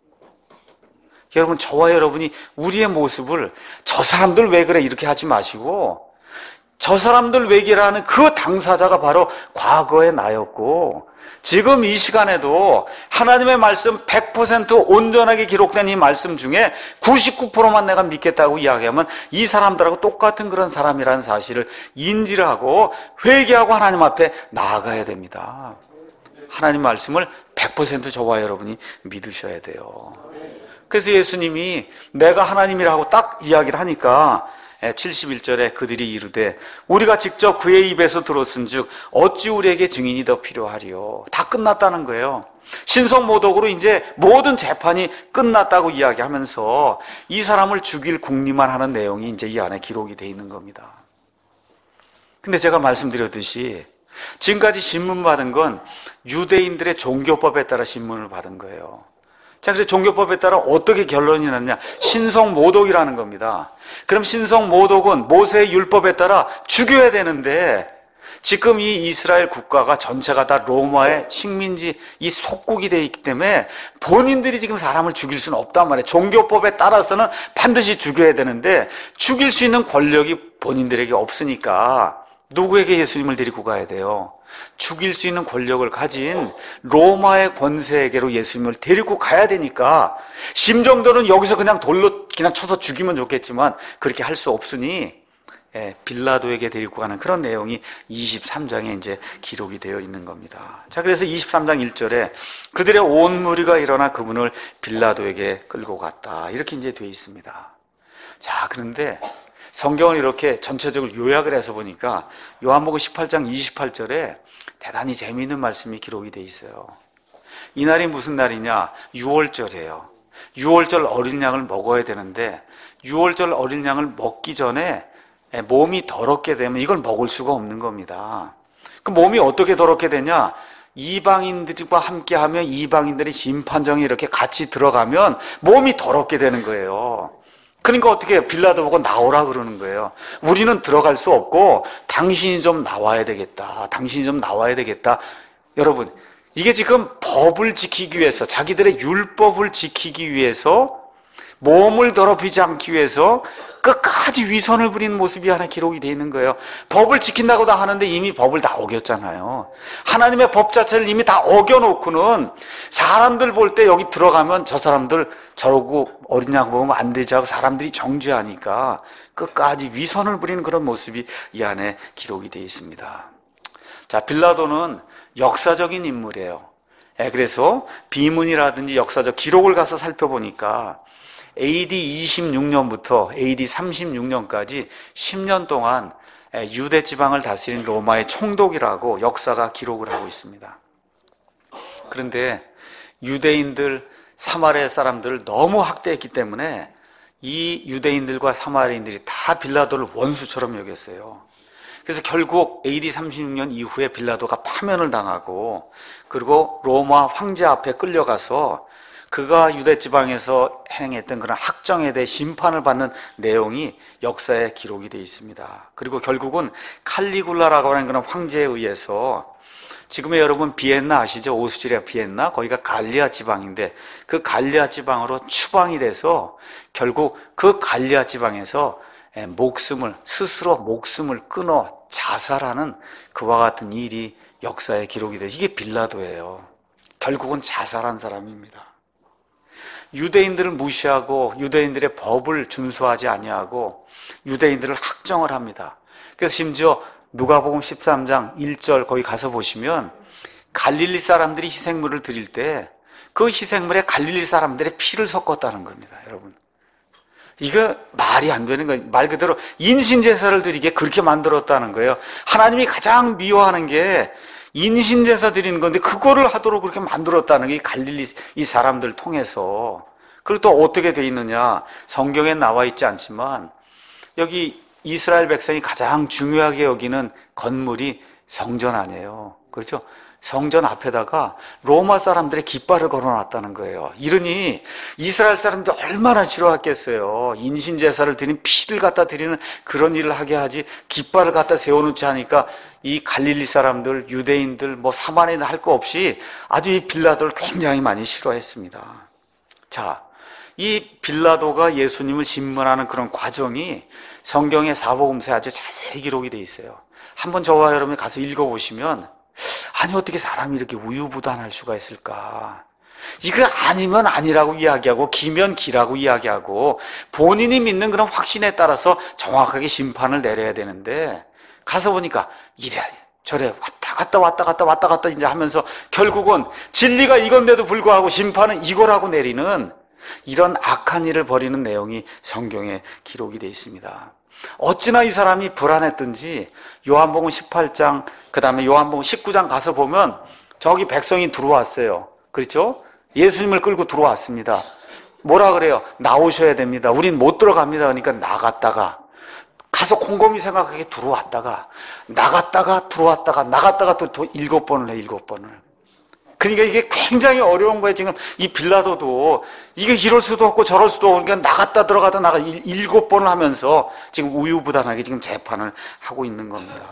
여러분, 저와 여러분이 우리의 모습을 저 사람들 왜 그래 이렇게 하지 마시고, 저 사람들 왜기라는 그 당사자가 바로 과거의 나였고, 지금 이 시간에도 하나님의 말씀 100% 온전하게 기록된 이 말씀 중에 99%만 내가 믿겠다고 이야기하면 이 사람들하고 똑같은 그런 사람이라는 사실을 인지를 하고 회개하고 하나님 앞에 나아가야 됩니다. 하나님 말씀을 100% 저와 여러분이 믿으셔야 돼요. 그래서 예수님이 내가 하나님이라고 딱 이야기를 하니까 71절에 그들이 이르되 우리가 직접 그의 입에서 들었은즉 어찌 우리에게 증인이 더 필요하리요. 다 끝났다는 거예요. 신성모독으로 이제 모든 재판이 끝났다고 이야기하면서 이 사람을 죽일 궁리만 하는 내용이 이제 이 안에 기록이 되어 있는 겁니다. 근데 제가 말씀드렸듯이 지금까지 신문받은 건 유대인들의 종교법에 따라 신문을 받은 거예요. 자, 그래서 종교법에 따라 어떻게 결론이 났냐? 신성모독이라는 겁니다. 그럼 신성모독은 모세의 율법에 따라 죽여야 되는데 지금 이 이스라엘 국가가 전체가 다 로마의 식민지, 이 속국이 되어 있기 때문에 본인들이 지금 사람을 죽일 수는 없단 말이에요. 종교법에 따라서는 반드시 죽여야 되는데 죽일 수 있는 권력이 본인들에게 없으니까 누구에게 예수님을 데리고 가야 돼요? 죽일 수 있는 권력을 가진 로마의 권세에게로 예수님을 데리고 가야 되니까 심정도는 여기서 그냥 돌로 그냥 쳐서 죽이면 좋겠지만 그렇게 할 수 없으니 빌라도에게 데리고 가는 그런 내용이 23장에 이제 기록이 되어 있는 겁니다. 자, 그래서 23장 1절에 그들의 온 무리가 일어나 그분을 빌라도에게 끌고 갔다 이렇게 이제 되어 있습니다. 자, 그런데 성경을 이렇게 전체적으로 요약을 해서 보니까 요한복음 18장 28절에 대단히 재미있는 말씀이 기록이 되어 있어요. 이날이 무슨 날이냐? 6월절이에요. 6월절 어린 양을 먹어야 되는데 6월절 어린 양을 먹기 전에 몸이 더럽게 되면 이걸 먹을 수가 없는 겁니다. 그 몸이 어떻게 더럽게 되냐? 이방인들과 함께하면 이방인들이 심판정에 이렇게 같이 들어가면 몸이 더럽게 되는 거예요. 그러니까 어떻게 해요? 빌라도 보고 나오라 그러는 거예요. 우리는 들어갈 수 없고 당신이 좀 나와야 되겠다. 당신이 좀 나와야 되겠다. 여러분, 이게 지금 법을 지키기 위해서, 자기들의 율법을 지키기 위해서, 몸을 더럽히지 않기 위해서 끝까지 위선을 부리는 모습이 하나 기록이 되어 있는 거예요. 법을 지킨다고 다 하는데 이미 법을 다 어겼잖아요. 하나님의 법 자체를 이미 다 어겨놓고는 사람들 볼 때 여기 들어가면 저 사람들 저러고 어린 양 보면 안 되지 하고 사람들이 정죄하니까 끝까지 위선을 부리는 그런 모습이 이 안에 기록이 되어 있습니다. 자, 빌라도는 역사적인 인물이에요. 그래서 비문이라든지 역사적 기록을 가서 살펴보니까 AD 26년부터 AD 36년까지 10년 동안 유대 지방을 다스린 로마의 총독이라고 역사가 기록을 하고 있습니다. 그런데 유대인들, 사마리아 사람들을 너무 학대했기 때문에 이 유대인들과 사마리아인들이 다 빌라도를 원수처럼 여겼어요. 그래서 결국 AD 36년 이후에 빌라도가 파면을 당하고 그리고 로마 황제 앞에 끌려가서 그가 유대 지방에서 행했던 그런 학정에 대해 심판을 받는 내용이 역사에 기록이 되어 있습니다. 그리고 결국은 칼리굴라라고 하는 그런 황제에 의해서 지금의 여러분 비엔나 아시죠? 오스트리아 비엔나 거기가 갈리아 지방인데 그 갈리아 지방으로 추방이 돼서 결국 그 갈리아 지방에서 스스로 목숨을 끊어 자살하는 그와 같은 일이 역사에 기록이 돼요. 이게 빌라도예요. 결국은 자살한 사람입니다. 유대인들을 무시하고 유대인들의 법을 준수하지 아니하고 유대인들을 학정을 합니다. 그래서 심지어 누가복음 13장 1절 거기 가서 보시면 갈릴리 사람들이 희생물을 드릴 때 그 희생물에 갈릴리 사람들의 피를 섞었다는 겁니다. 여러분, 이거 말이 안 되는 거예요. 말 그대로 인신제사를 드리게 그렇게 만들었다는 거예요. 하나님이 가장 미워하는 게 인신제사 드리는 건데 그거를 하도록 그렇게 만들었다는 게 갈릴리 이 사람들 통해서. 그리고 또 어떻게 돼 있느냐, 성경에 나와 있지 않지만 여기 이스라엘 백성이 가장 중요하게 여기는 건물이 성전 아니에요. 그렇죠? 성전 앞에다가 로마 사람들의 깃발을 걸어놨다는 거예요. 이러니 이스라엘 사람들 얼마나 싫어했겠어요. 인신제사를 드린 피를 갖다 드리는 그런 일을 하게 하지 깃발을 갖다 세워놓지 하니까 이 갈릴리 사람들, 유대인들, 사마리아인 할 거 없이 아주 이 빌라도를 굉장히 많이 싫어했습니다. 자, 이 빌라도가 예수님을 심문하는 그런 과정이 성경의 사복음서에 아주 자세히 기록이 되어 있어요. 한번 저와 여러분이 가서 읽어보시면 아니 어떻게 사람이 이렇게 우유부단할 수가 있을까? 이거 아니면 아니라고 이야기하고 기면 기라고 이야기하고 본인이 믿는 그런 확신에 따라서 정확하게 심판을 내려야 되는데 가서 보니까 이래 저래 왔다 갔다 이제 하면서 결국은 진리가 이건데도 불구하고 심판은 이거라고 내리는 이런 악한 일을 벌이는 내용이 성경에 기록이 되어 있습니다. 어찌나 이 사람이 불안했든지 요한복음 18장 그 다음에 요한복음 19장 가서 보면 저기 백성이 들어왔어요. 그렇죠? 예수님을 끌고 들어왔습니다. 뭐라 그래요? 나오셔야 됩니다. 우린 못 들어갑니다. 그러니까 나갔다가 가서 곰곰이 생각하게 들어왔다가 나갔다가 들어왔다가 나갔다가 또 7번을 해. 7번을. 그러니까 이게 굉장히 어려운 거예요. 지금 이 빌라도도 이게 이럴 수도 없고 저럴 수도 없고 그러니까 나갔다 들어가다 7번을 하면서 지금 우유부단하게 지금 재판을 하고 있는 겁니다.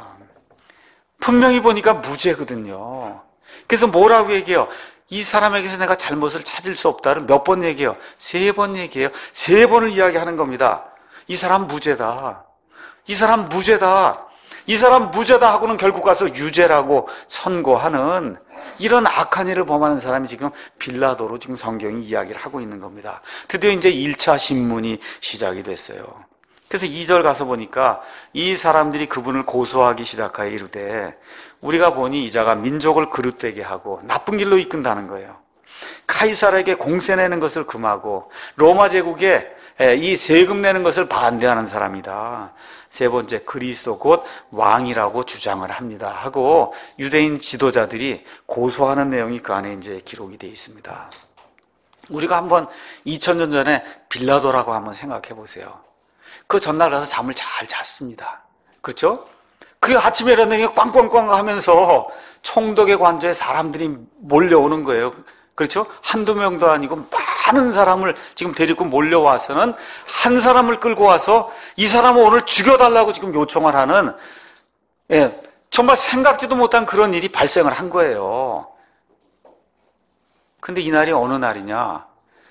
분명히 보니까 무죄거든요. 그래서 뭐라고 얘기해요? 이 사람에게서 내가 잘못을 찾을 수 없다를 몇 번 얘기해요? 3번 얘기해요. 3번을 이야기하는 겁니다. 이 사람 무죄다. 이 사람 무죄다. 이 사람 무죄다 하고는 결국 가서 유죄라고 선고하는 이런 악한 일을 범하는 사람이 지금 빌라도로 지금 성경이 이야기를 하고 있는 겁니다. 드디어 이제 1차 신문이 시작이 됐어요. 그래서 2절 가서 보니까 이 사람들이 그분을 고소하기 시작하여 이르되 우리가 보니 이자가 민족을 그릇되게 하고 나쁜 길로 이끈다는 거예요. 카이사르에게 공세 내는 것을 금하고 로마 제국에 이 세금 내는 것을 반대하는 사람이다. 3번째, 그리스도 곧 왕이라고 주장을 합니다 하고 유대인 지도자들이 고소하는 내용이 그 안에 이제 기록이 되어 있습니다. 우리가 한번 2000년 전에 빌라도라고 한번 생각해 보세요. 그 전날 가서 잠을 잘 잤습니다. 그렇죠? 그 아침에 일어나니 꽝꽝꽝 하면서 총독의 관저에 사람들이 몰려오는 거예요. 그렇죠? 한두 명도 아니고 많은 사람을 지금 데리고 몰려와서는 한 사람을 끌고 와서 이 사람을 오늘 죽여달라고 지금 요청을 하는 정말 생각지도 못한 그런 일이 발생을 한 거예요. 근데 이날이 어느 날이냐?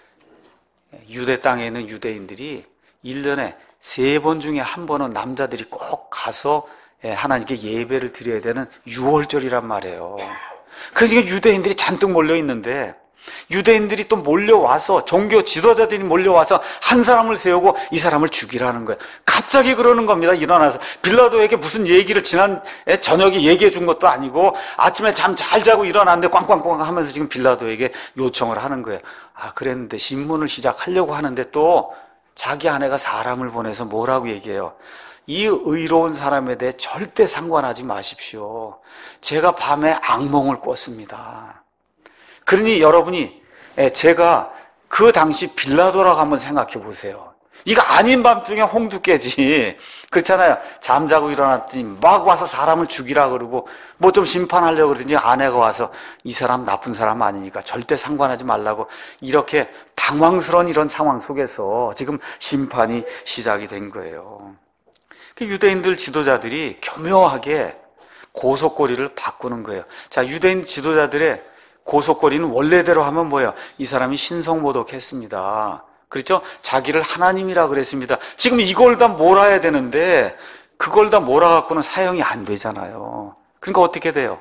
유대 땅에 있는 유대인들이 1년에 3번 중에 한 번은 남자들이 꼭 가서 하나님께 예배를 드려야 되는 6월절이란 말이에요. 그러니까 유대인들이 잔뜩 몰려있는데 유대인들이 또 몰려와서 종교 지도자들이 몰려와서 한 사람을 세우고 이 사람을 죽이라는 거예요. 갑자기 그러는 겁니다. 일어나서 빌라도에게 무슨 얘기를 지난 저녁에 얘기해 준 것도 아니고 아침에 잠 잘 자고 일어났는데 꽝꽝꽝 하면서 지금 빌라도에게 요청을 하는 거예요. 그랬는데 신문을 시작하려고 하는데 또 자기 아내가 사람을 보내서 뭐라고 얘기해요? 이 의로운 사람에 대해 절대 상관하지 마십시오. 제가 밤에 악몽을 꿨습니다. 그러니 여러분이 제가 그 당시 빌라도라고 한번 생각해 보세요. 이거 아닌 밤중에 홍두 깨지. 그렇잖아요. 잠자고 일어났더니 막 와서 사람을 죽이라 그러고 뭐 좀 심판하려고 그러더니 아내가 와서 이 사람 나쁜 사람 아니니까 절대 상관하지 말라고 이렇게 당황스러운 이런 상황 속에서 지금 심판이 시작이 된 거예요. 유대인들 지도자들이 교묘하게 고속거리를 바꾸는 거예요. 자, 유대인 지도자들의 고속거리는 원래대로 하면 뭐예요? 이 사람이 신성모독했습니다. 그렇죠? 자기를 하나님이라 그랬습니다. 지금 이걸 다 몰아야 되는데 그걸 다 몰아갖고는 사용이 안 되잖아요. 그러니까 어떻게 돼요?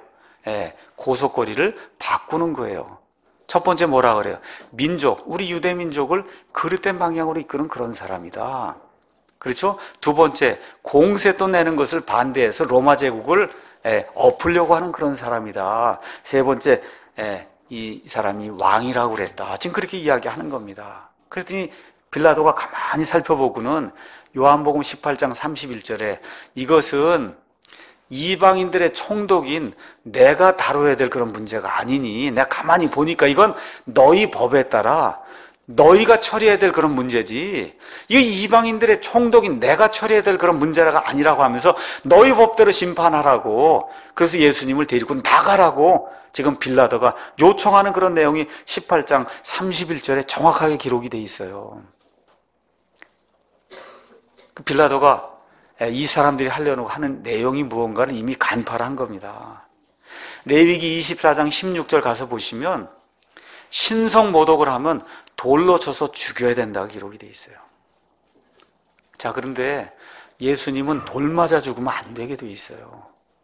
고속거리를 바꾸는 거예요. 첫 번째 뭐라 그래요? 민족, 우리 유대 민족을 그릇된 방향으로 이끄는 그런 사람이다. 그렇죠? 두 번째, 공세돈 내는 것을 반대해서 로마 제국을 엎으려고 하는 그런 사람이다. 세 번째, 이 사람이 왕이라고 그랬다. 지금 그렇게 이야기하는 겁니다. 그랬더니 빌라도가 가만히 살펴보고는 요한복음 18장 31절에 이것은 이방인들의 총독인 내가 다뤄야 될 그런 문제가 아니니 내가 가만히 보니까 이건 너희 법에 따라 너희가 처리해야 될 그런 문제지, 이게 이방인들의 총독인 내가 처리해야 될 그런 문제가 아니라고 하면서 너희 법대로 심판하라고, 그래서 예수님을 데리고 나가라고 지금 빌라도가 요청하는 그런 내용이 18장 31절에 정확하게 기록이 돼 있어요. 빌라도가 이 사람들이 하려고 하는 내용이 무언가를 이미 간파를 한 겁니다. 레위기 24장 16절 가서 보시면 신성 모독을 하면 돌로 쳐서 죽여야 된다고 기록이 돼 있어요. 자, 그런데 예수님은 돌 맞아 죽으면 안 되게 돼 있어요.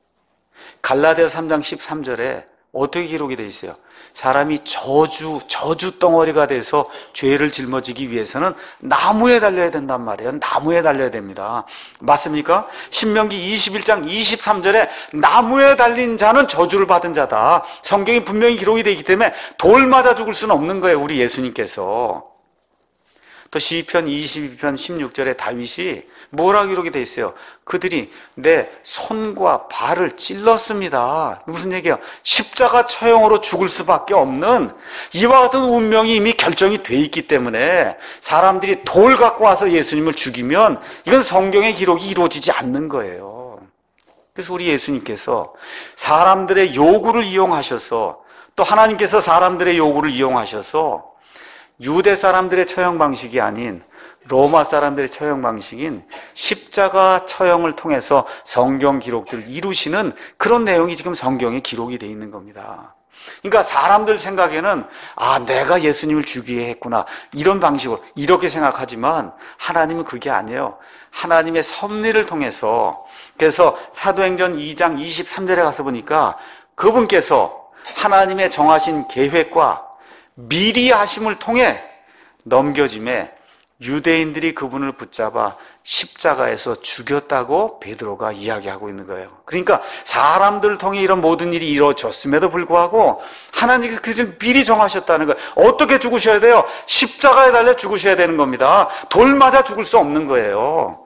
갈라디아서 3장 13절에 어떻게 기록이 돼 있어요? 사람이 저주 덩어리가 돼서 죄를 짊어지기 위해서는 나무에 달려야 된단 말이에요. 나무에 달려야 됩니다. 맞습니까? 신명기 21장 23절에 나무에 달린 자는 저주를 받은 자다. 성경이 분명히 기록이 되어 있기 때문에 돌 맞아 죽을 수는 없는 거예요, 우리 예수님께서. 또 시편 22편 16절에 다윗이 뭐라고 기록이 되어 있어요? 그들이 내 손과 발을 찔렀습니다. 무슨 얘기예요? 십자가 처형으로 죽을 수밖에 없는 이와 같은 운명이 이미 결정이 돼 있기 때문에 사람들이 돌 갖고 와서 예수님을 죽이면 이건 성경의 기록이 이루어지지 않는 거예요. 그래서 우리 예수님께서 사람들의 요구를 이용하셔서, 또 하나님께서 사람들의 요구를 이용하셔서 유대 사람들의 처형 방식이 아닌 로마 사람들의 처형 방식인 십자가 처형을 통해서 성경 기록들을 이루시는 그런 내용이 지금 성경에 기록이 되어 있는 겁니다. 그러니까 사람들 생각에는 내가 예수님을 죽이게 했구나, 이런 방식으로 이렇게 생각하지만 하나님은 그게 아니에요. 하나님의 섭리를 통해서, 그래서 사도행전 2장 23절에 가서 보니까 그분께서 하나님의 정하신 계획과 미리 하심을 통해 넘겨짐에 유대인들이 그분을 붙잡아 십자가에서 죽였다고 베드로가 이야기하고 있는 거예요. 그러니까 사람들을 통해 이런 모든 일이 이루어졌음에도 불구하고 하나님께서 그것을 미리 정하셨다는 거예요. 어떻게 죽으셔야 돼요? 십자가에 달려 죽으셔야 되는 겁니다. 돌 맞아 죽을 수 없는 거예요.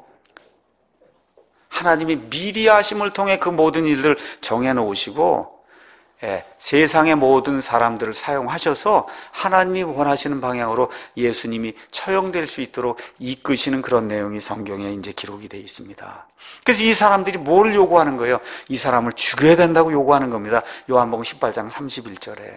하나님이 미리 하심을 통해 그 모든 일들을 정해놓으시고 세상의 모든 사람들을 사용하셔서 하나님이 원하시는 방향으로 예수님이 처형될 수 있도록 이끄시는 그런 내용이 성경에 이제 기록이 되어 있습니다. 그래서 이 사람들이 뭘 요구하는 거예요? 이 사람을 죽여야 된다고 요구하는 겁니다. 요한복음 18장 31절에.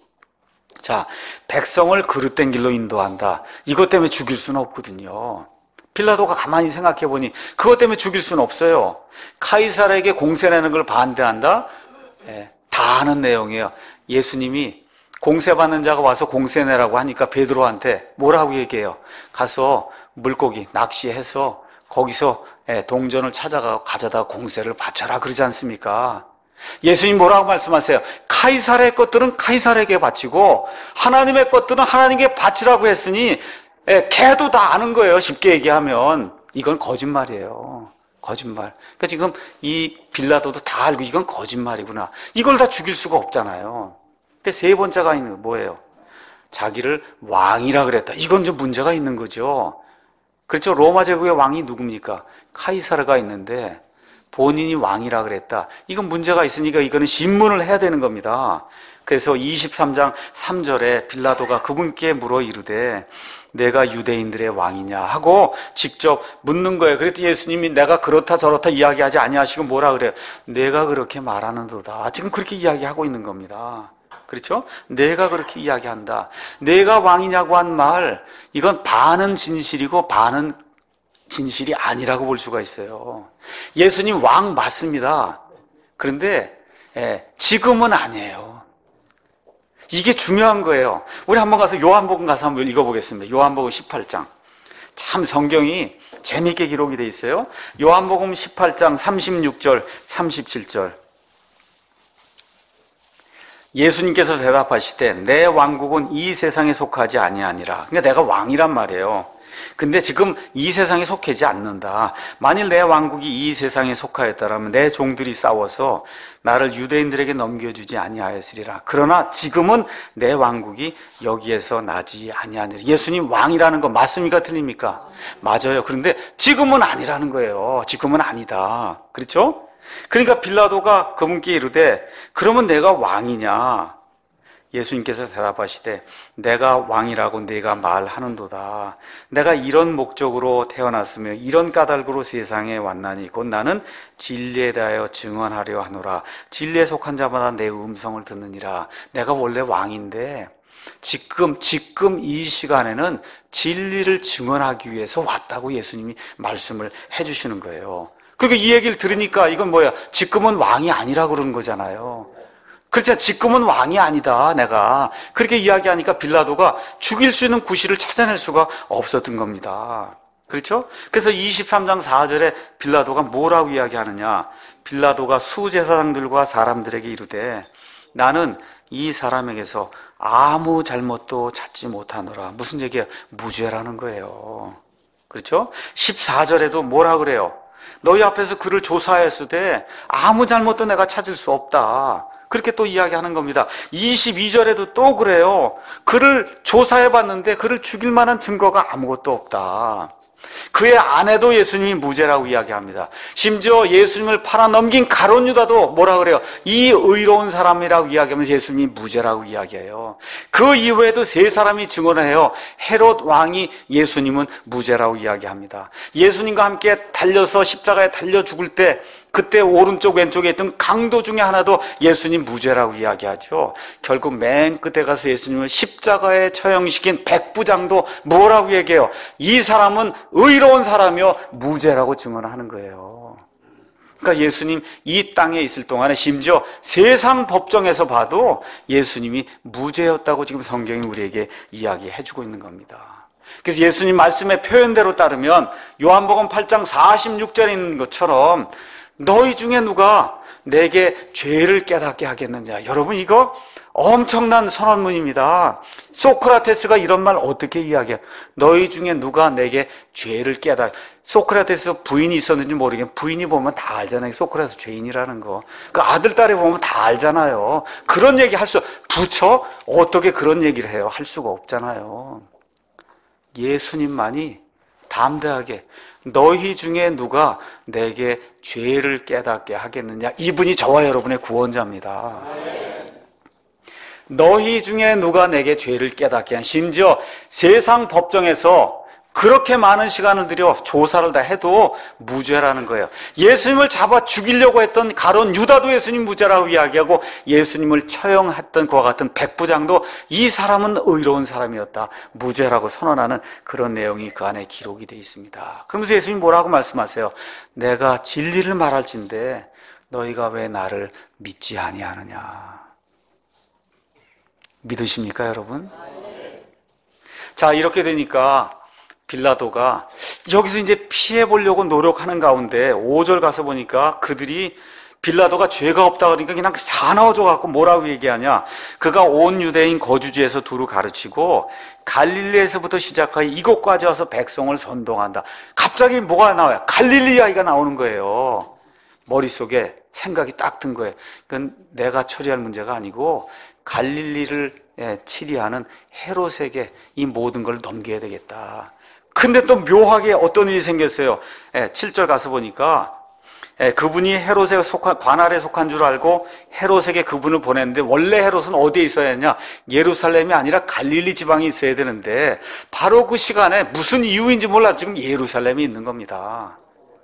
자, 백성을 그릇된 길로 인도한다. 이것 때문에 죽일 수는 없거든요. 빌라도가 가만히 생각해 보니 그것 때문에 죽일 수는 없어요. 카이사르에게 공세 내는 걸 반대한다? 다 아는 내용이에요. 예수님이 공세받는 자가 와서 공세 내라고 하니까 베드로한테 뭐라고 얘기해요? 가서 물고기 낚시해서 거기서 동전을 찾아가 가져다가 공세를 바쳐라, 그러지 않습니까? 예수님 뭐라고 말씀하세요? 카이사르의 것들은 카이사르에게 바치고 하나님의 것들은 하나님께 바치라고 했으니 걔도 다 아는 거예요. 쉽게 얘기하면 이건 거짓말이에요. 거짓말. 그러니까 지금 이 빌라도도 다 알고 이건 거짓말이구나. 이걸 다 죽일 수가 없잖아요. 근데 세 번째가 있는 거 뭐예요? 자기를 왕이라 그랬다. 이건 좀 문제가 있는 거죠. 그렇죠. 로마 제국의 왕이 누굽니까? 카이사르가 있는데 본인이 왕이라 그랬다. 이건 문제가 있으니까 이거는 신문을 해야 되는 겁니다. 그래서 23장 3절에 빌라도가 그분께 물어 이르되 내가 유대인들의 왕이냐 하고 직접 묻는 거예요. 그랬더니 예수님이 내가 그렇다 저렇다 이야기하지 아니하시고 뭐라 그래요? 내가 그렇게 말하는도다. 지금 그렇게 이야기하고 있는 겁니다. 그렇죠? 내가 그렇게 이야기한다. 내가 왕이냐고 한 말, 이건 반은 진실이고 반은 진실이 아니라고 볼 수가 있어요. 예수님 왕 맞습니다. 그런데 지금은 아니에요. 이게 중요한 거예요. 우리 한번 가서 요한복음 가서 한번 읽어보겠습니다. 요한복음 18장. 참 성경이 재미있게 기록이 되어 있어요. 요한복음 18장 36절, 37절. 예수님께서 대답하시되 내 왕국은 이 세상에 속하지 아니하니라. 그러니까 내가 왕이란 말이에요. 근데 지금 이 세상에 속하지 않는다. 만일 내 왕국이 이 세상에 속하였다면 내 종들이 싸워서 나를 유대인들에게 넘겨주지 아니하였으리라. 그러나 지금은 내 왕국이 여기에서 나지 아니하니라. 예수님 왕이라는 거 맞습니까? 틀립니까? 맞아요. 그런데 지금은 아니라는 거예요. 지금은 아니다. 그렇죠? 그러니까 빌라도가 그분께 이르되 그러면 내가 왕이냐? 예수님께서 대답하시되 내가 왕이라고 네가 말하는도다. 내가 이런 목적으로 태어났으며 이런 까닭으로 세상에 왔나니 곧 나는 진리에 대하여 증언하려 하노라. 진리에 속한 자마다 내 음성을 듣느니라. 내가 원래 왕인데 지금 이 시간에는 진리를 증언하기 위해서 왔다고 예수님이 말씀을 해주시는 거예요. 그리고 이 얘기를 들으니까 이건 뭐야? 지금은 왕이 아니라 그러는 거잖아요. 그렇죠. 지금은 왕이 아니다, 내가. 그렇게 이야기하니까 빌라도가 죽일 수 있는 구실을 찾아낼 수가 없었던 겁니다. 그렇죠? 그래서 23장 4절에 빌라도가 뭐라고 이야기하느냐? 빌라도가 수제사장들과 사람들에게 이르되 나는 이 사람에게서 아무 잘못도 찾지 못하노라. 무슨 얘기야? 무죄라는 거예요. 그렇죠? 14절에도 뭐라 그래요? 너희 앞에서 그를 조사했을 때 아무 잘못도 내가 찾을 수 없다. 그렇게 또 이야기하는 겁니다. 22절에도 또 그래요. 그를 조사해봤는데 그를 죽일 만한 증거가 아무것도 없다. 그의 아내도 예수님이 무죄라고 이야기합니다. 심지어 예수님을 팔아넘긴 가룟 유다도 뭐라 그래요? 이 의로운 사람이라고 이야기하면서 예수님이 무죄라고 이야기해요. 그 이후에도 세 사람이 증언을 해요. 헤롯 왕이 예수님은 무죄라고 이야기합니다. 예수님과 함께 달려서 십자가에 달려 죽을 때 그때 오른쪽 왼쪽에 있던 강도 중에 하나도 예수님 무죄라고 이야기하죠. 결국 맨 끝에 가서 예수님을 십자가에 처형시킨 백부장도 뭐라고 얘기해요? 이 사람은 의로운 사람이요 무죄라고 증언을 하는 거예요. 그러니까 예수님 이 땅에 있을 동안에 심지어 세상 법정에서 봐도 예수님이 무죄였다고 지금 성경이 우리에게 이야기해주고 있는 겁니다. 그래서 예수님 말씀의 표현대로 따르면 요한복음 8장 46절에 있는 것처럼 너희 중에 누가 내게 죄를 깨닫게 하겠느냐. 여러분 이거 엄청난 선언문입니다. 소크라테스가 이런 말 어떻게 이야기해요? 너희 중에 누가 내게 죄를 깨닫게. 소크라테스 부인이 있었는지 모르겠는데 부인이 보면 다 알잖아요. 소크라테스 죄인이라는 거. 그 아들 딸이 보면 다 알잖아요. 그런 얘기 할 수, 부처 어떻게 그런 얘기를 해요? 할 수가 없잖아요. 예수님만이 담대하게 너희 중에 누가 내게 죄를 깨닫게 하겠느냐. 이분이 저와 여러분의 구원자입니다. 너희 중에 누가 내게 죄를 깨닫게 한. 심지어 세상 법정에서 그렇게 많은 시간을 들여 조사를 다 해도 무죄라는 거예요. 예수님을 잡아 죽이려고 했던 가룟 유다도 예수님 무죄라고 이야기하고 예수님을 처형했던 그와 같은 백부장도 이 사람은 의로운 사람이었다, 무죄라고 선언하는 그런 내용이 그 안에 기록이 되어 있습니다. 그러면서 예수님 뭐라고 말씀하세요? 내가 진리를 말할진대 너희가 왜 나를 믿지 아니하느냐. 믿으십니까 여러분? 자, 이렇게 되니까 빌라도가 여기서 이제 피해보려고 노력하는 가운데 5절 가서 보니까 그들이 빌라도가 죄가 없다 그러니까 그냥 사나워져 갖고 뭐라고 얘기하냐. 그가 온 유대인 거주지에서 두루 가르치고 갈릴리에서부터 시작하여 이곳까지 와서 백성을 선동한다. 갑자기 뭐가 나와요? 갈릴리 이야기가 나오는 거예요. 머릿속에 생각이 딱 든 거예요. 그건 내가 처리할 문제가 아니고 갈릴리를 치리하는 헤롯에게 이 모든 걸 넘겨야 되겠다. 근데 또 묘하게 어떤 일이 생겼어요. 7절 가서 보니까 그분이 헤롯에 속한, 관할에 속한 줄 알고 헤롯에게 그분을 보냈는데 원래 헤롯은 어디에 있어야 했냐? 예루살렘이 아니라 갈릴리 지방에 있어야 되는데 바로 그 시간에 무슨 이유인지 몰라 지금 예루살렘에 있는 겁니다.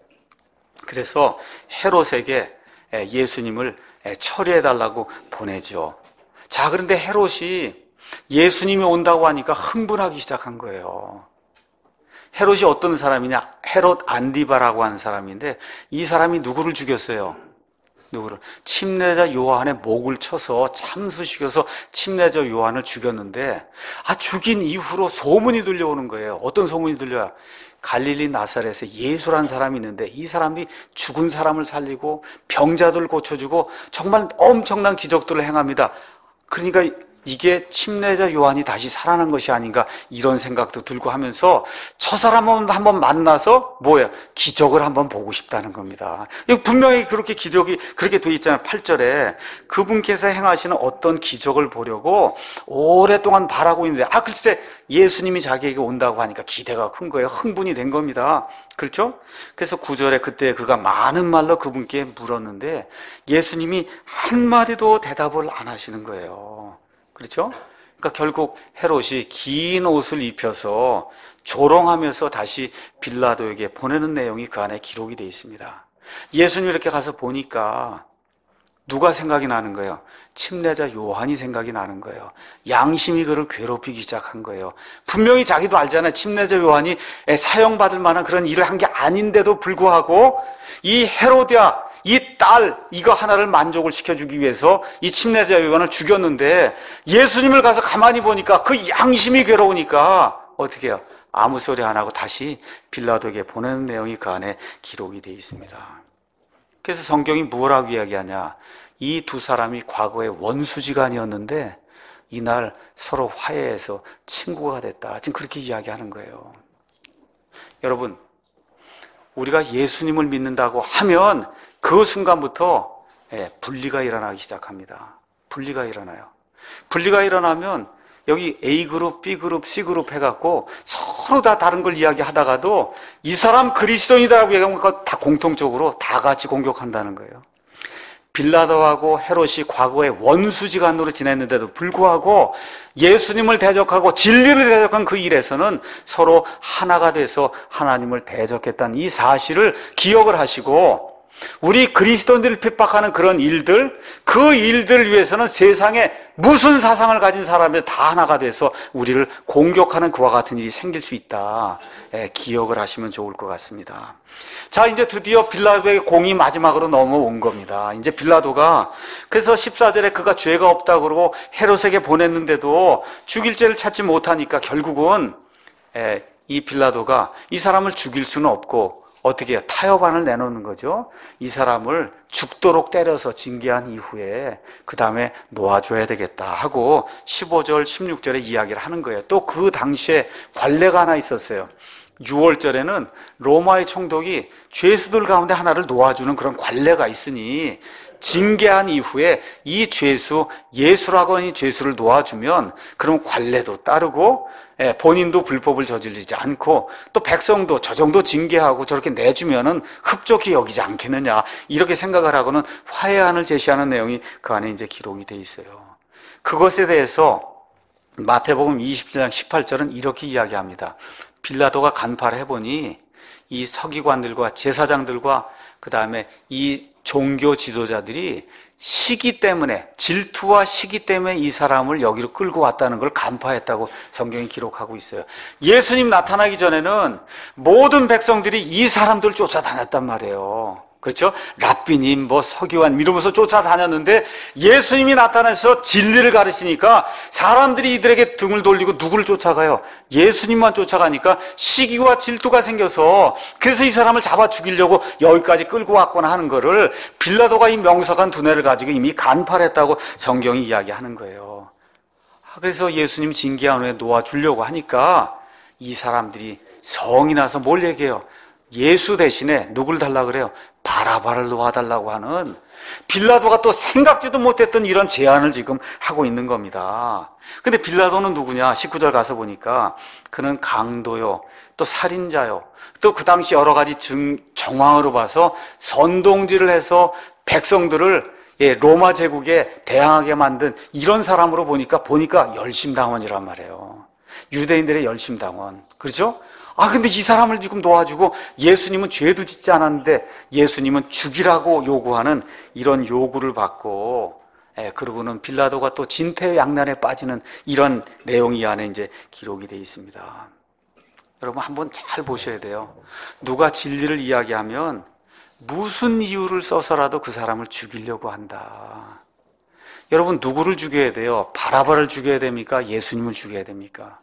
그래서 헤롯에게 예수님을 처리해달라고 보내죠. 자, 그런데 헤롯이 예수님이 온다고 하니까 흥분하기 시작한 거예요. 헤롯이 어떤 사람이냐? 헤롯 안디바라고 하는 사람인데 이 사람이 누구를 죽였어요? 누구를? 침례자 요한의 목을 쳐서 참수시켜서 침례자 요한을 죽였는데 죽인 이후로 소문이 들려오는 거예요. 어떤 소문이 들려요? 갈릴리 나사렛에 예수라는 사람이 있는데 이 사람이 죽은 사람을 살리고 병자들 고쳐주고 정말 엄청난 기적들을 행합니다. 그러니까 이게 침례자 요한이 다시 살아난 것이 아닌가 이런 생각도 들고 하면서 저 사람을 한번 만나서 뭐예요? 기적을 한번 보고 싶다는 겁니다. 분명히 그렇게 기적이 그렇게 돼 있잖아요. 8절에 그분께서 행하시는 어떤 기적을 보려고 오랫동안 바라고 있는데 글쎄 예수님이 자기에게 온다고 하니까 기대가 큰 거예요. 흥분이 된 겁니다. 그렇죠? 그래서 9절에 그때 그가 많은 말로 그분께 물었는데 예수님이 한마디도 대답을 안 하시는 거예요. 그렇죠? 그러니까 결국 헤롯이 긴 옷을 입혀서 조롱하면서 다시 빌라도에게 보내는 내용이 그 안에 기록이 되어 있습니다. 예수님 이렇게 가서 보니까 누가 생각이 나는 거예요? 침례자 요한이 생각이 나는 거예요. 양심이 그를 괴롭히기 시작한 거예요. 분명히 자기도 알잖아요. 침례자 요한이 사형받을 만한 그런 일을 한 게 아닌데도 불구하고 이 헤로디아, 이 딸, 이거 하나를 만족을 시켜주기 위해서 이 침례자 요한을 죽였는데 예수님을 가서 가만히 보니까 그 양심이 괴로우니까 어떻게 해요? 아무 소리 안 하고 다시 빌라도에게 보내는 내용이 그 안에 기록이 되어 있습니다. 그래서 성경이 뭐라고 이야기하냐? 이 두 사람이 과거에 원수지간이었는데 이날 서로 화해해서 친구가 됐다. 지금 그렇게 이야기하는 거예요. 여러분, 우리가 예수님을 믿는다고 하면 그 순간부터 분리가 일어나기 시작합니다. 분리가 일어나요. 분리가 일어나면 여기 A그룹, B그룹, C그룹 해갖고 서로 다 다른 걸 이야기하다가도 이 사람 그리스도인이라고 얘기하면 다 공통적으로 다 같이 공격한다는 거예요. 빌라도하고 헤롯이 과거에 원수지간으로 지냈는데도 불구하고 예수님을 대적하고 진리를 대적한 그 일에서는 서로 하나가 돼서 하나님을 대적했다는 이 사실을 기억을 하시고 우리 그리스도인들을 핍박하는 그런 일들, 그 일들을 위해서는 세상에 무슨 사상을 가진 사람들 다 하나가 돼서 우리를 공격하는 그와 같은 일이 생길 수 있다. 기억을 하시면 좋을 것 같습니다. 자, 이제 드디어 빌라도의 공이 마지막으로 넘어온 겁니다. 이제 빌라도가 그래서 14절에 그가 죄가 없다고 그러고 헤롯에게 보냈는데도 죽일 죄를 찾지 못하니까 결국은 이 빌라도가 이 사람을 죽일 수는 없고 어떻게 해요? 타협안을 내놓는 거죠. 이 사람을 죽도록 때려서 징계한 이후에 그 다음에 놓아줘야 되겠다 하고 15절, 16절에 이야기를 하는 거예요. 또 그 당시에 관례가 하나 있었어요. 6월절에는 로마의 총독이 죄수들 가운데 하나를 놓아주는 그런 관례가 있으니 징계한 이후에 이 죄수, 예수라고 하는 이 죄수를 놓아주면 그럼 관례도 따르고 본인도 불법을 저지르지 않고 또 백성도 저 정도 징계하고 저렇게 내주면은 흡족히 여기지 않겠느냐 이렇게 생각을 하고는 화해안을 제시하는 내용이 그 안에 이제 기록이 돼 있어요. 그것에 대해서 마태복음 20장 18절은 이렇게 이야기합니다. 빌라도가 간파를 해보니 이 서기관들과 제사장들과 그 다음에 이 종교 지도자들이 시기 때문에, 질투와 시기 때문에 이 사람을 여기로 끌고 왔다는 걸 간파했다고 성경이 기록하고 있어요. 예수님 나타나기 전에는 모든 백성들이 이 사람들을 쫓아다녔단 말이에요. 그렇죠? 랍비님, 서기관 이러면서 쫓아다녔는데 예수님이 나타나서 진리를 가르치니까 사람들이 이들에게 등을 돌리고 누구를 쫓아가요? 예수님만 쫓아가니까 시기와 질투가 생겨서 그래서 이 사람을 잡아 죽이려고 여기까지 끌고 왔거나 하는 거를 빌라도가 이 명석한 두뇌를 가지고 이미 간파를 했다고 성경이 이야기하는 거예요. 그래서 예수님 징계한 후에 놓아주려고 하니까 이 사람들이 성이 나서 뭘 얘기해요? 예수 대신에 누굴 달라고 그래요? 바라바를 놓아달라고 하는 빌라도가 또 생각지도 못했던 이런 제안을 지금 하고 있는 겁니다. 근데 빌라도는 누구냐? 19절 가서 보니까 그는 강도요, 또 살인자요, 또 그 당시 여러 가지 정황으로 봐서 선동질을 해서 백성들을 로마 제국에 대항하게 만든 이런 사람으로 보니까 열심당원이란 말이에요. 유대인들의 열심당원. 그렇죠? 근데 이 사람을 지금 놓아주고 예수님은 죄도 짓지 않았는데 예수님은 죽이라고 요구하는 이런 요구를 받고 그러고는 빌라도가 또 진퇴양난에 빠지는 이런 내용이 이 안에 이제 기록이 되어 있습니다. 여러분 한번 잘 보셔야 돼요. 누가 진리를 이야기하면 무슨 이유를 써서라도 그 사람을 죽이려고 한다. 여러분 누구를 죽여야 돼요? 바라바를 죽여야 됩니까? 예수님을 죽여야 됩니까?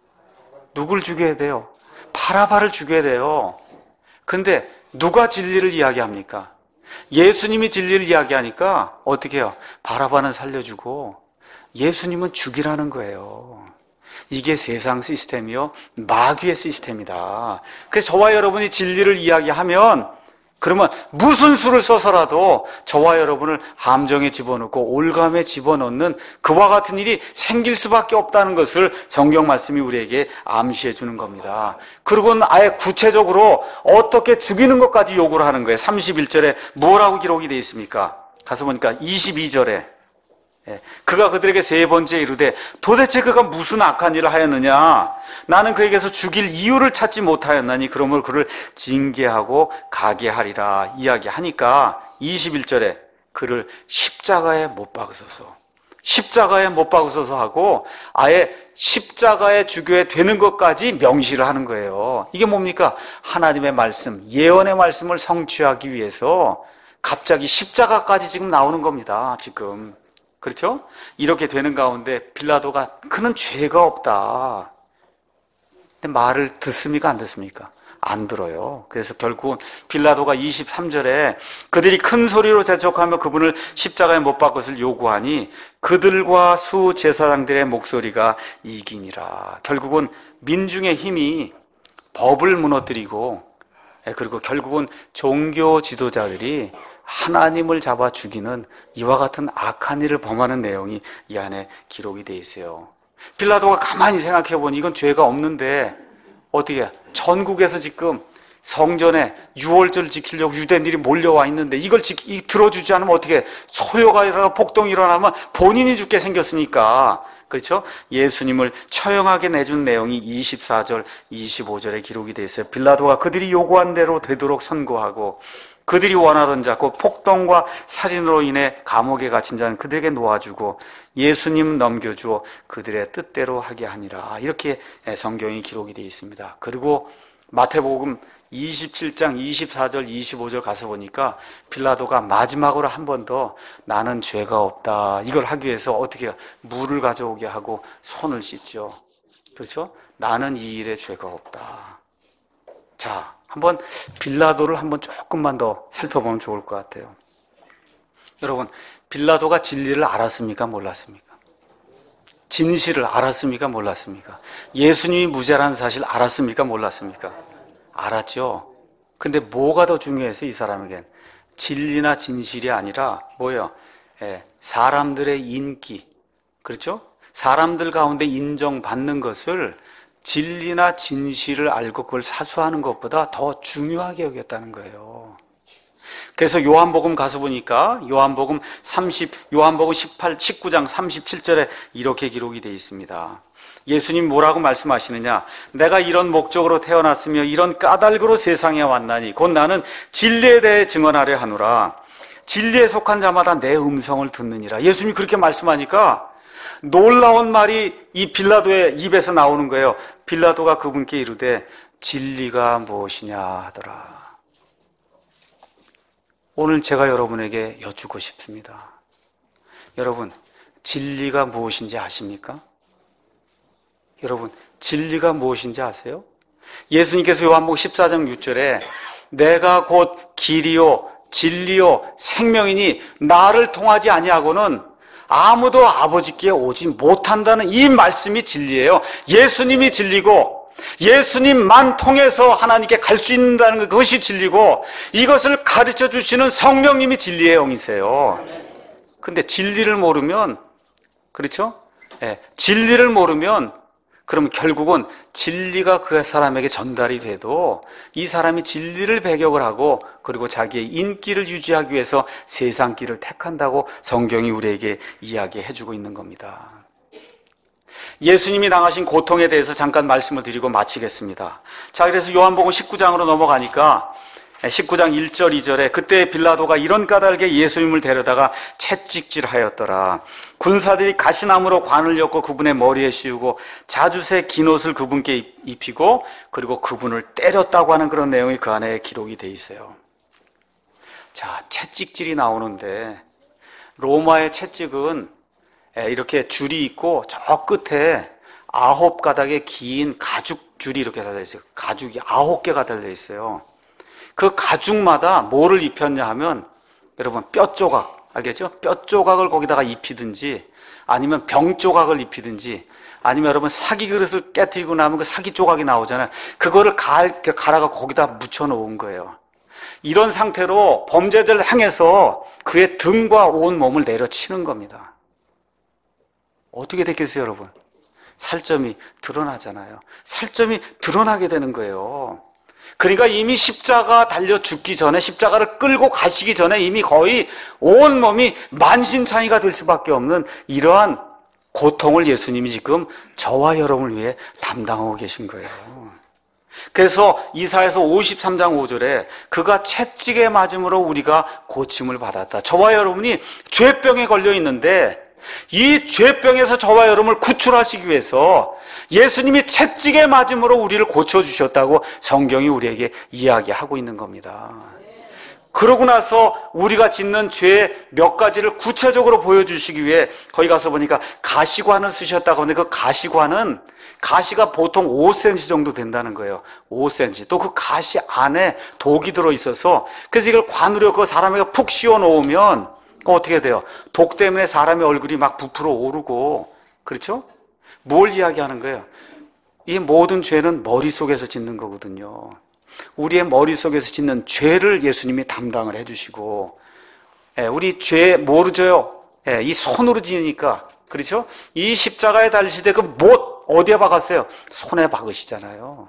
누굴 죽여야 돼요? 바라바를 죽여야 돼요. 근데 누가 진리를 이야기합니까? 예수님이 진리를 이야기하니까 어떻게 해요? 바라바는 살려주고 예수님은 죽이라는 거예요. 이게 세상 시스템이요, 마귀의 시스템이다. 그래서 저와 여러분이 진리를 이야기하면 그러면 무슨 수를 써서라도 저와 여러분을 함정에 집어넣고 올감에 집어넣는 그와 같은 일이 생길 수밖에 없다는 것을 성경 말씀이 우리에게 암시해 주는 겁니다. 그리고는 아예 구체적으로 어떻게 죽이는 것까지 요구를 하는 거예요. 31절에 뭐라고 기록이 되어 있습니까? 가서 보니까 22절에 그가 그들에게 세 번째 이르되 도대체 그가 무슨 악한 일을 하였느냐? 나는 그에게서 죽일 이유를 찾지 못하였나니 그러므로 그를 징계하고 가게 하리라 이야기하니까 21절에 그를 십자가에 못 박으소서, 십자가에 못 박으소서 하고 아예 십자가에 죽여야 되는 것까지 명시를 하는 거예요. 이게 뭡니까? 하나님의 말씀, 예언의 말씀을 성취하기 위해서 갑자기 십자가까지 지금 나오는 겁니다. 지금. 그렇죠? 이렇게 되는 가운데 빌라도가 그는 죄가 없다. 근데 말을 듣습니까? 안 듣습니까? 안 들어요. 그래서 결국은 빌라도가 23절에 그들이 큰 소리로 재촉하며 그분을 십자가에 못 박것을 요구하니 그들과 수제사장들의 목소리가 이기니라. 결국은 민중의 힘이 법을 무너뜨리고, 그리고 결국은 종교 지도자들이 하나님을 잡아 죽이는 이와 같은 악한 일을 범하는 내용이 이 안에 기록이 되어 있어요. 빌라도가 가만히 생각해 보니 이건 죄가 없는데 어떻게 전국에서 지금 성전에 유월절 지키려고 유대인들이 몰려와 있는데 이걸 들어주지 않으면 어떻게, 소요가 일어나고 폭동이 일어나면 본인이 죽게 생겼으니까, 그렇죠? 예수님을 처형하게 내준 내용이 24절, 25절에 기록이 되어 있어요. 빌라도가 그들이 요구한 대로 되도록 선고하고 그들이 원하던 자, 곧 폭동과 살인으로 인해 감옥에 갇힌 자는 그들에게 놓아주고 예수님 넘겨주어 그들의 뜻대로 하게 하니라. 이렇게 성경이 기록이 되어 있습니다. 그리고 마태복음 27장 24절 25절 가서 보니까 빌라도가 마지막으로 한 번 더 나는 죄가 없다 이걸 하기 위해서 어떻게 해요? 물을 가져오게 하고 손을 씻죠. 그렇죠? 나는 이 일에 죄가 없다. 자, 한번 빌라도를 한번 조금만 더 살펴보면 좋을 것 같아요. 여러분, 빌라도가 진리를 알았습니까? 몰랐습니까? 진실을 알았습니까? 몰랐습니까? 예수님이 무죄라는 사실 알았습니까? 몰랐습니까? 알았죠. 근데 뭐가 더 중요해서 이 사람에겐 진리나 진실이 아니라 뭐예요? 사람들의 인기, 그렇죠? 사람들 가운데 인정받는 것을 진리나 진실을 알고 그걸 사수하는 것보다 더 중요하게 여겼다는 거예요. 그래서 요한복음 가서 보니까 요한복음 19장 37절에 이렇게 기록이 되어 있습니다. 예수님 뭐라고 말씀하시느냐? 내가 이런 목적으로 태어났으며 이런 까닭으로 세상에 왔나니 곧 나는 진리에 대해 증언하려 하노라. 진리에 속한 자마다 내 음성을 듣느니라. 예수님이 그렇게 말씀하니까 놀라운 말이 이 빌라도의 입에서 나오는 거예요. 빌라도가 그분께 이르되 진리가 무엇이냐 하더라. 오늘 제가 여러분에게 여쭙고 싶습니다. 여러분, 진리가 무엇인지 아십니까? 여러분, 진리가 무엇인지 아세요? 예수님께서 요한복음 14장 6절에 내가 곧 길이요 진리요 생명이니 나를 통하지 아니하고는 아무도 아버지께 오지 못한다는 이 말씀이 진리예요. 예수님이 진리고 예수님만 통해서 하나님께 갈 수 있다는 것이 진리고 이것을 가르쳐 주시는 성령님이 진리의 영이세요. 근데 진리를 모르면, 그렇죠? 진리를 모르면 그럼 결국은 진리가 그 사람에게 전달이 돼도 이 사람이 진리를 배격을 하고 그리고 자기의 인기를 유지하기 위해서 세상 길을 택한다고 성경이 우리에게 이야기해주고 있는 겁니다. 예수님이 당하신 고통에 대해서 잠깐 말씀을 드리고 마치겠습니다. 자, 그래서 요한복음 19장으로 넘어가니까 19장 1절 2절에 그때 빌라도가 이런 까닭에 예수님을 데려다가 채찍질하였더라. 군사들이 가시나무로 관을 엮고 그분의 머리에 씌우고 자주색 긴 옷을 그분께 입히고 그리고 그분을 때렸다고 하는 그런 내용이 그 안에 기록이 돼 있어요. 자, 채찍질이 나오는데 로마의 채찍은 이렇게 줄이 있고 저 끝에 9가닥의 긴 가죽 줄이 이렇게 달려 있어요. 가죽이 9개가 달려 있어요. 그 가죽마다 뭐를 입혔냐 하면 여러분 뼈 조각, 알겠죠? 뼈 조각을 거기다가 입히든지 아니면 병 조각을 입히든지 아니면 여러분 사기 그릇을 깨뜨리고 나면 그 사기 조각이 나오잖아요. 그거를 갈아가 거기다 묻혀 놓은 거예요. 이런 상태로 범죄자를 향해서 그의 등과 온 몸을 내려치는 겁니다. 어떻게 됐겠어요, 여러분? 살점이 드러나잖아요. 살점이 드러나게 되는 거예요. 그러니까 이미 십자가 달려 죽기 전에, 십자가를 끌고 가시기 전에 이미 거의 온몸이 만신창이가 될 수밖에 없는 이러한 고통을 예수님이 지금 저와 여러분을 위해 담당하고 계신 거예요. 그래서 이사야서 53장 5절에 그가 채찍에 맞음으로 우리가 고침을 받았다. 저와 여러분이 죄병에 걸려 있는데 이 죄병에서 저와 여러분을 구출하시기 위해서 예수님이 채찍에 맞음으로 우리를 고쳐주셨다고 성경이 우리에게 이야기하고 있는 겁니다. 그러고 나서 우리가 짓는 죄 몇 가지를 구체적으로 보여주시기 위해 거기 가서 보니까 가시관을 쓰셨다고 하는데 그 가시관은 가시가 보통 5cm 정도 된다는 거예요. 5cm. 또 그 가시 안에 독이 들어있어서 그래서 이걸 관으로 그 사람에게 푹 씌워 놓으면 어떻게 돼요? 독 때문에 사람의 얼굴이 막 부풀어 오르고, 그렇죠? 뭘 이야기하는 거예요? 이 모든 죄는 머릿속에서 짓는 거거든요. 우리의 머릿속에서 짓는 죄를 예수님이 담당을 해주시고, 우리 죄 모르죠? 이 손으로 지으니까, 그렇죠? 이 십자가에 달리실 때 그 못 어디에 박았어요? 손에 박으시잖아요.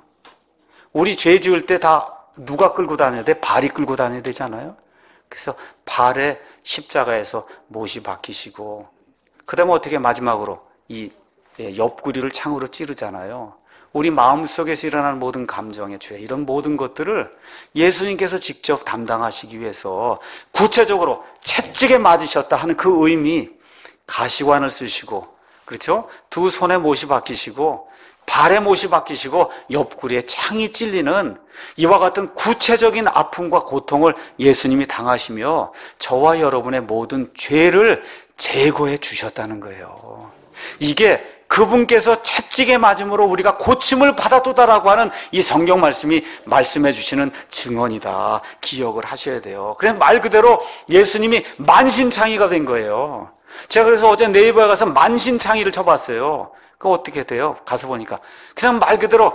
우리 죄 지을 때 다 누가 끌고 다녀야 돼? 발이 끌고 다녀야 되잖아요. 그래서 발에 십자가에서 못이 박히시고, 그 다음에 어떻게 마지막으로 이 옆구리를 창으로 찌르잖아요. 우리 마음속에서 일어나는 모든 감정의 죄, 이런 모든 것들을 예수님께서 직접 담당하시기 위해서 구체적으로 채찍에 맞으셨다 하는 그 의미, 가시관을 쓰시고, 그렇죠? 두 손에 못이 박히시고 발에 못이 박히시고 옆구리에 창이 찔리는 이와 같은 구체적인 아픔과 고통을 예수님이 당하시며 저와 여러분의 모든 죄를 제거해 주셨다는 거예요. 이게 그분께서 채찍에 맞음으로 우리가 고침을 받았도다라고 하는 이 성경 말씀이 말씀해 주시는 증언이다. 기억을 하셔야 돼요. 그래서 말 그대로 예수님이 만신창이가 된 거예요. 제가 그래서 어제 네이버에 가서 만신창이를 쳐봤어요. 그거 어떻게 돼요? 가서 보니까 그냥 말 그대로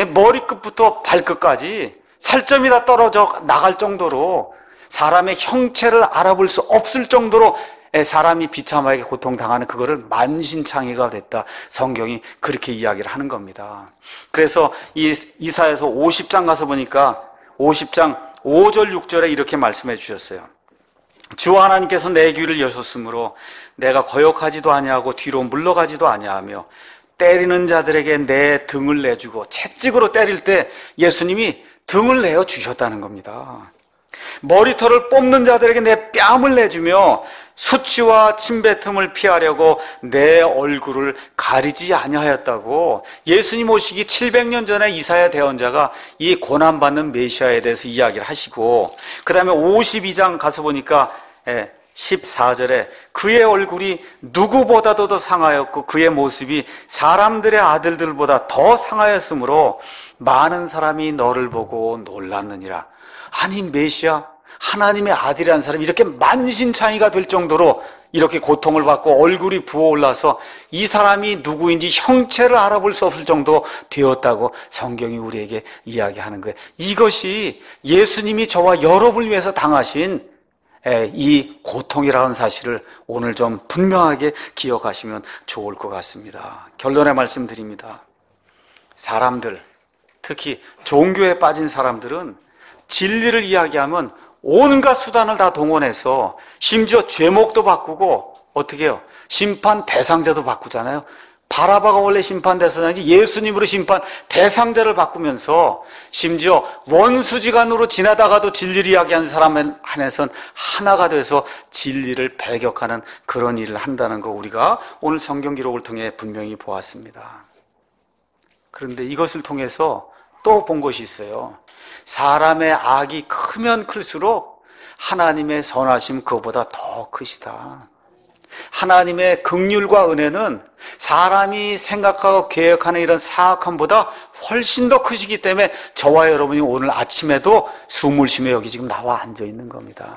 머리끝부터 발끝까지 살점이 다 떨어져 나갈 정도로 사람의 형체를 알아볼 수 없을 정도로 사람이 비참하게 고통당하는 그거를 만신창이가 됐다. 성경이 그렇게 이야기를 하는 겁니다. 그래서 이 이사야서 50장 가서 보니까 50장 5절 6절에 이렇게 말씀해 주셨어요. 주 하나님께서 내 귀를 여셨으므로 내가 거역하지도 아니하고 뒤로 물러가지도 아니하며 때리는 자들에게 내 등을 내주고, 채찍으로 때릴 때 예수님이 등을 내어 주셨다는 겁니다. 머리털을 뽑는 자들에게 내 뺨을 내주며 수치와 침뱉음을 피하려고 내 얼굴을 가리지 아니하였다고 예수님 오시기 700년 전에 이사야 대언자가 이 고난받는 메시아에 대해서 이야기를 하시고, 그 다음에 52장 가서 보니까 14절에 그의 얼굴이 누구보다도 더 상하였고 그의 모습이 사람들의 아들들보다 더 상하였으므로 많은 사람이 너를 보고 놀랐느니라. 아니 메시아 하나님의 아들이라는 사람이 이렇게 만신창이가 될 정도로 이렇게 고통을 받고 얼굴이 부어올라서 이 사람이 누구인지 형체를 알아볼 수 없을 정도 되었다고 성경이 우리에게 이야기하는 거예요. 이것이 예수님이 저와 여러분을 위해서 당하신 이 고통이라는 사실을 오늘 좀 분명하게 기억하시면 좋을 것 같습니다. 결론의 말씀드립니다. 사람들, 특히 종교에 빠진 사람들은 진리를 이야기하면 온갖 수단을 다 동원해서 심지어 죄목도 바꾸고 어떻게 해요? 심판 대상자도 바꾸잖아요. 바라바가 원래 심판 대상자인지 예수님으로 심판 대상자를 바꾸면서 심지어 원수지간으로 지나다가도 진리를 이야기하는 사람 한해선 하나가 돼서 진리를 배격하는 그런 일을 한다는 거 우리가 오늘 성경 기록을 통해 분명히 보았습니다. 그런데 이것을 통해서 또 본 것이 있어요. 사람의 악이 크면 클수록 하나님의 선하심 그보다 더 크시다. 하나님의 긍휼과 은혜는 사람이 생각하고 계획하는 이런 사악함보다 훨씬 더 크시기 때문에 저와 여러분이 오늘 아침에도 숨을 쉬며 여기 지금 나와 앉아 있는 겁니다.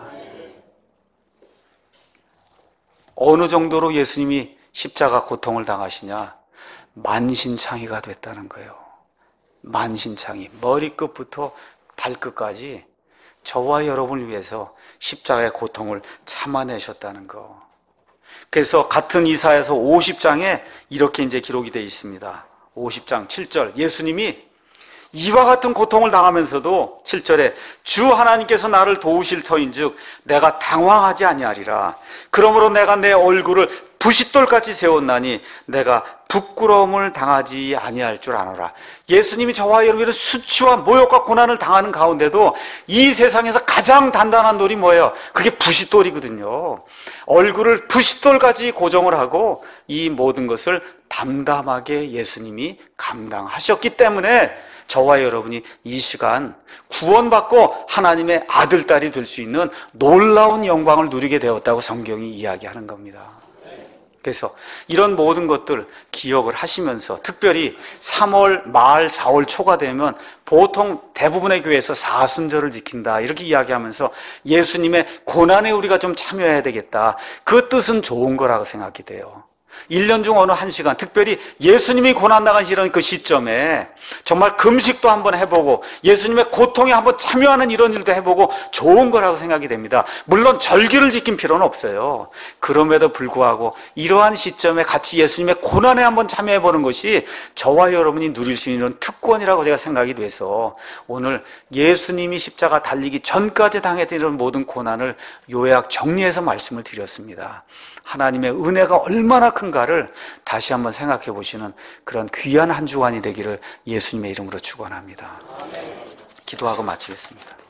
어느 정도로 예수님이 십자가 고통을 당하시냐? 만신창이가 됐다는 거예요. 만신창이 머리끝부터 발끝까지 저와 여러분을 위해서 십자가의 고통을 참아내셨다는 거. 그래서 같은 이사야서 50장에 이렇게 이제 기록이 되어 있습니다. 50장 7절 예수님이 이와 같은 고통을 당하면서도 7절에 주 하나님께서 나를 도우실 터인즉 내가 당황하지 아니하리라. 그러므로 내가 내 얼굴을 부싯돌같이 세웠나니 내가 부끄러움을 당하지 아니할 줄 아노라. 예수님이 저와 여러분의 수치와 모욕과 고난을 당하는 가운데도 이 세상에서 가장 단단한 돌이 뭐예요? 그게 부싯돌이거든요. 얼굴을 부싯돌같이 고정을 하고 이 모든 것을 담담하게 예수님이 감당하셨기 때문에 저와 여러분이 이 시간 구원받고 하나님의 아들, 딸이 될 수 있는 놀라운 영광을 누리게 되었다고 성경이 이야기하는 겁니다. 그래서 이런 모든 것들 기억을 하시면서 특별히 3월 말 4월 초가 되면 보통 대부분의 교회에서 사순절을 지킨다 이렇게 이야기하면서 예수님의 고난에 우리가 좀 참여해야 되겠다. 그 뜻은 좋은 거라고 생각이 돼요. 1년 중 어느 한 시간, 특별히 예수님이 고난당하시는 그 시점에 정말 금식도 한번 해보고 예수님의 고통에 한번 참여하는 이런 일도 해보고 좋은 거라고 생각이 됩니다. 물론 절기를 지킨 필요는 없어요. 그럼에도 불구하고 이러한 시점에 같이 예수님의 고난에 한번 참여해보는 것이 저와 여러분이 누릴 수 있는 특권이라고 제가 생각이 돼서 오늘 예수님이 십자가 달리기 전까지 당했던 이런 모든 고난을 요약 정리해서 말씀을 드렸습니다. 하나님의 은혜가 얼마나 큰가를 다시 한번 생각해 보시는 그런 귀한 한 주간이 되기를 예수님의 이름으로 축원합니다. 기도하고 마치겠습니다.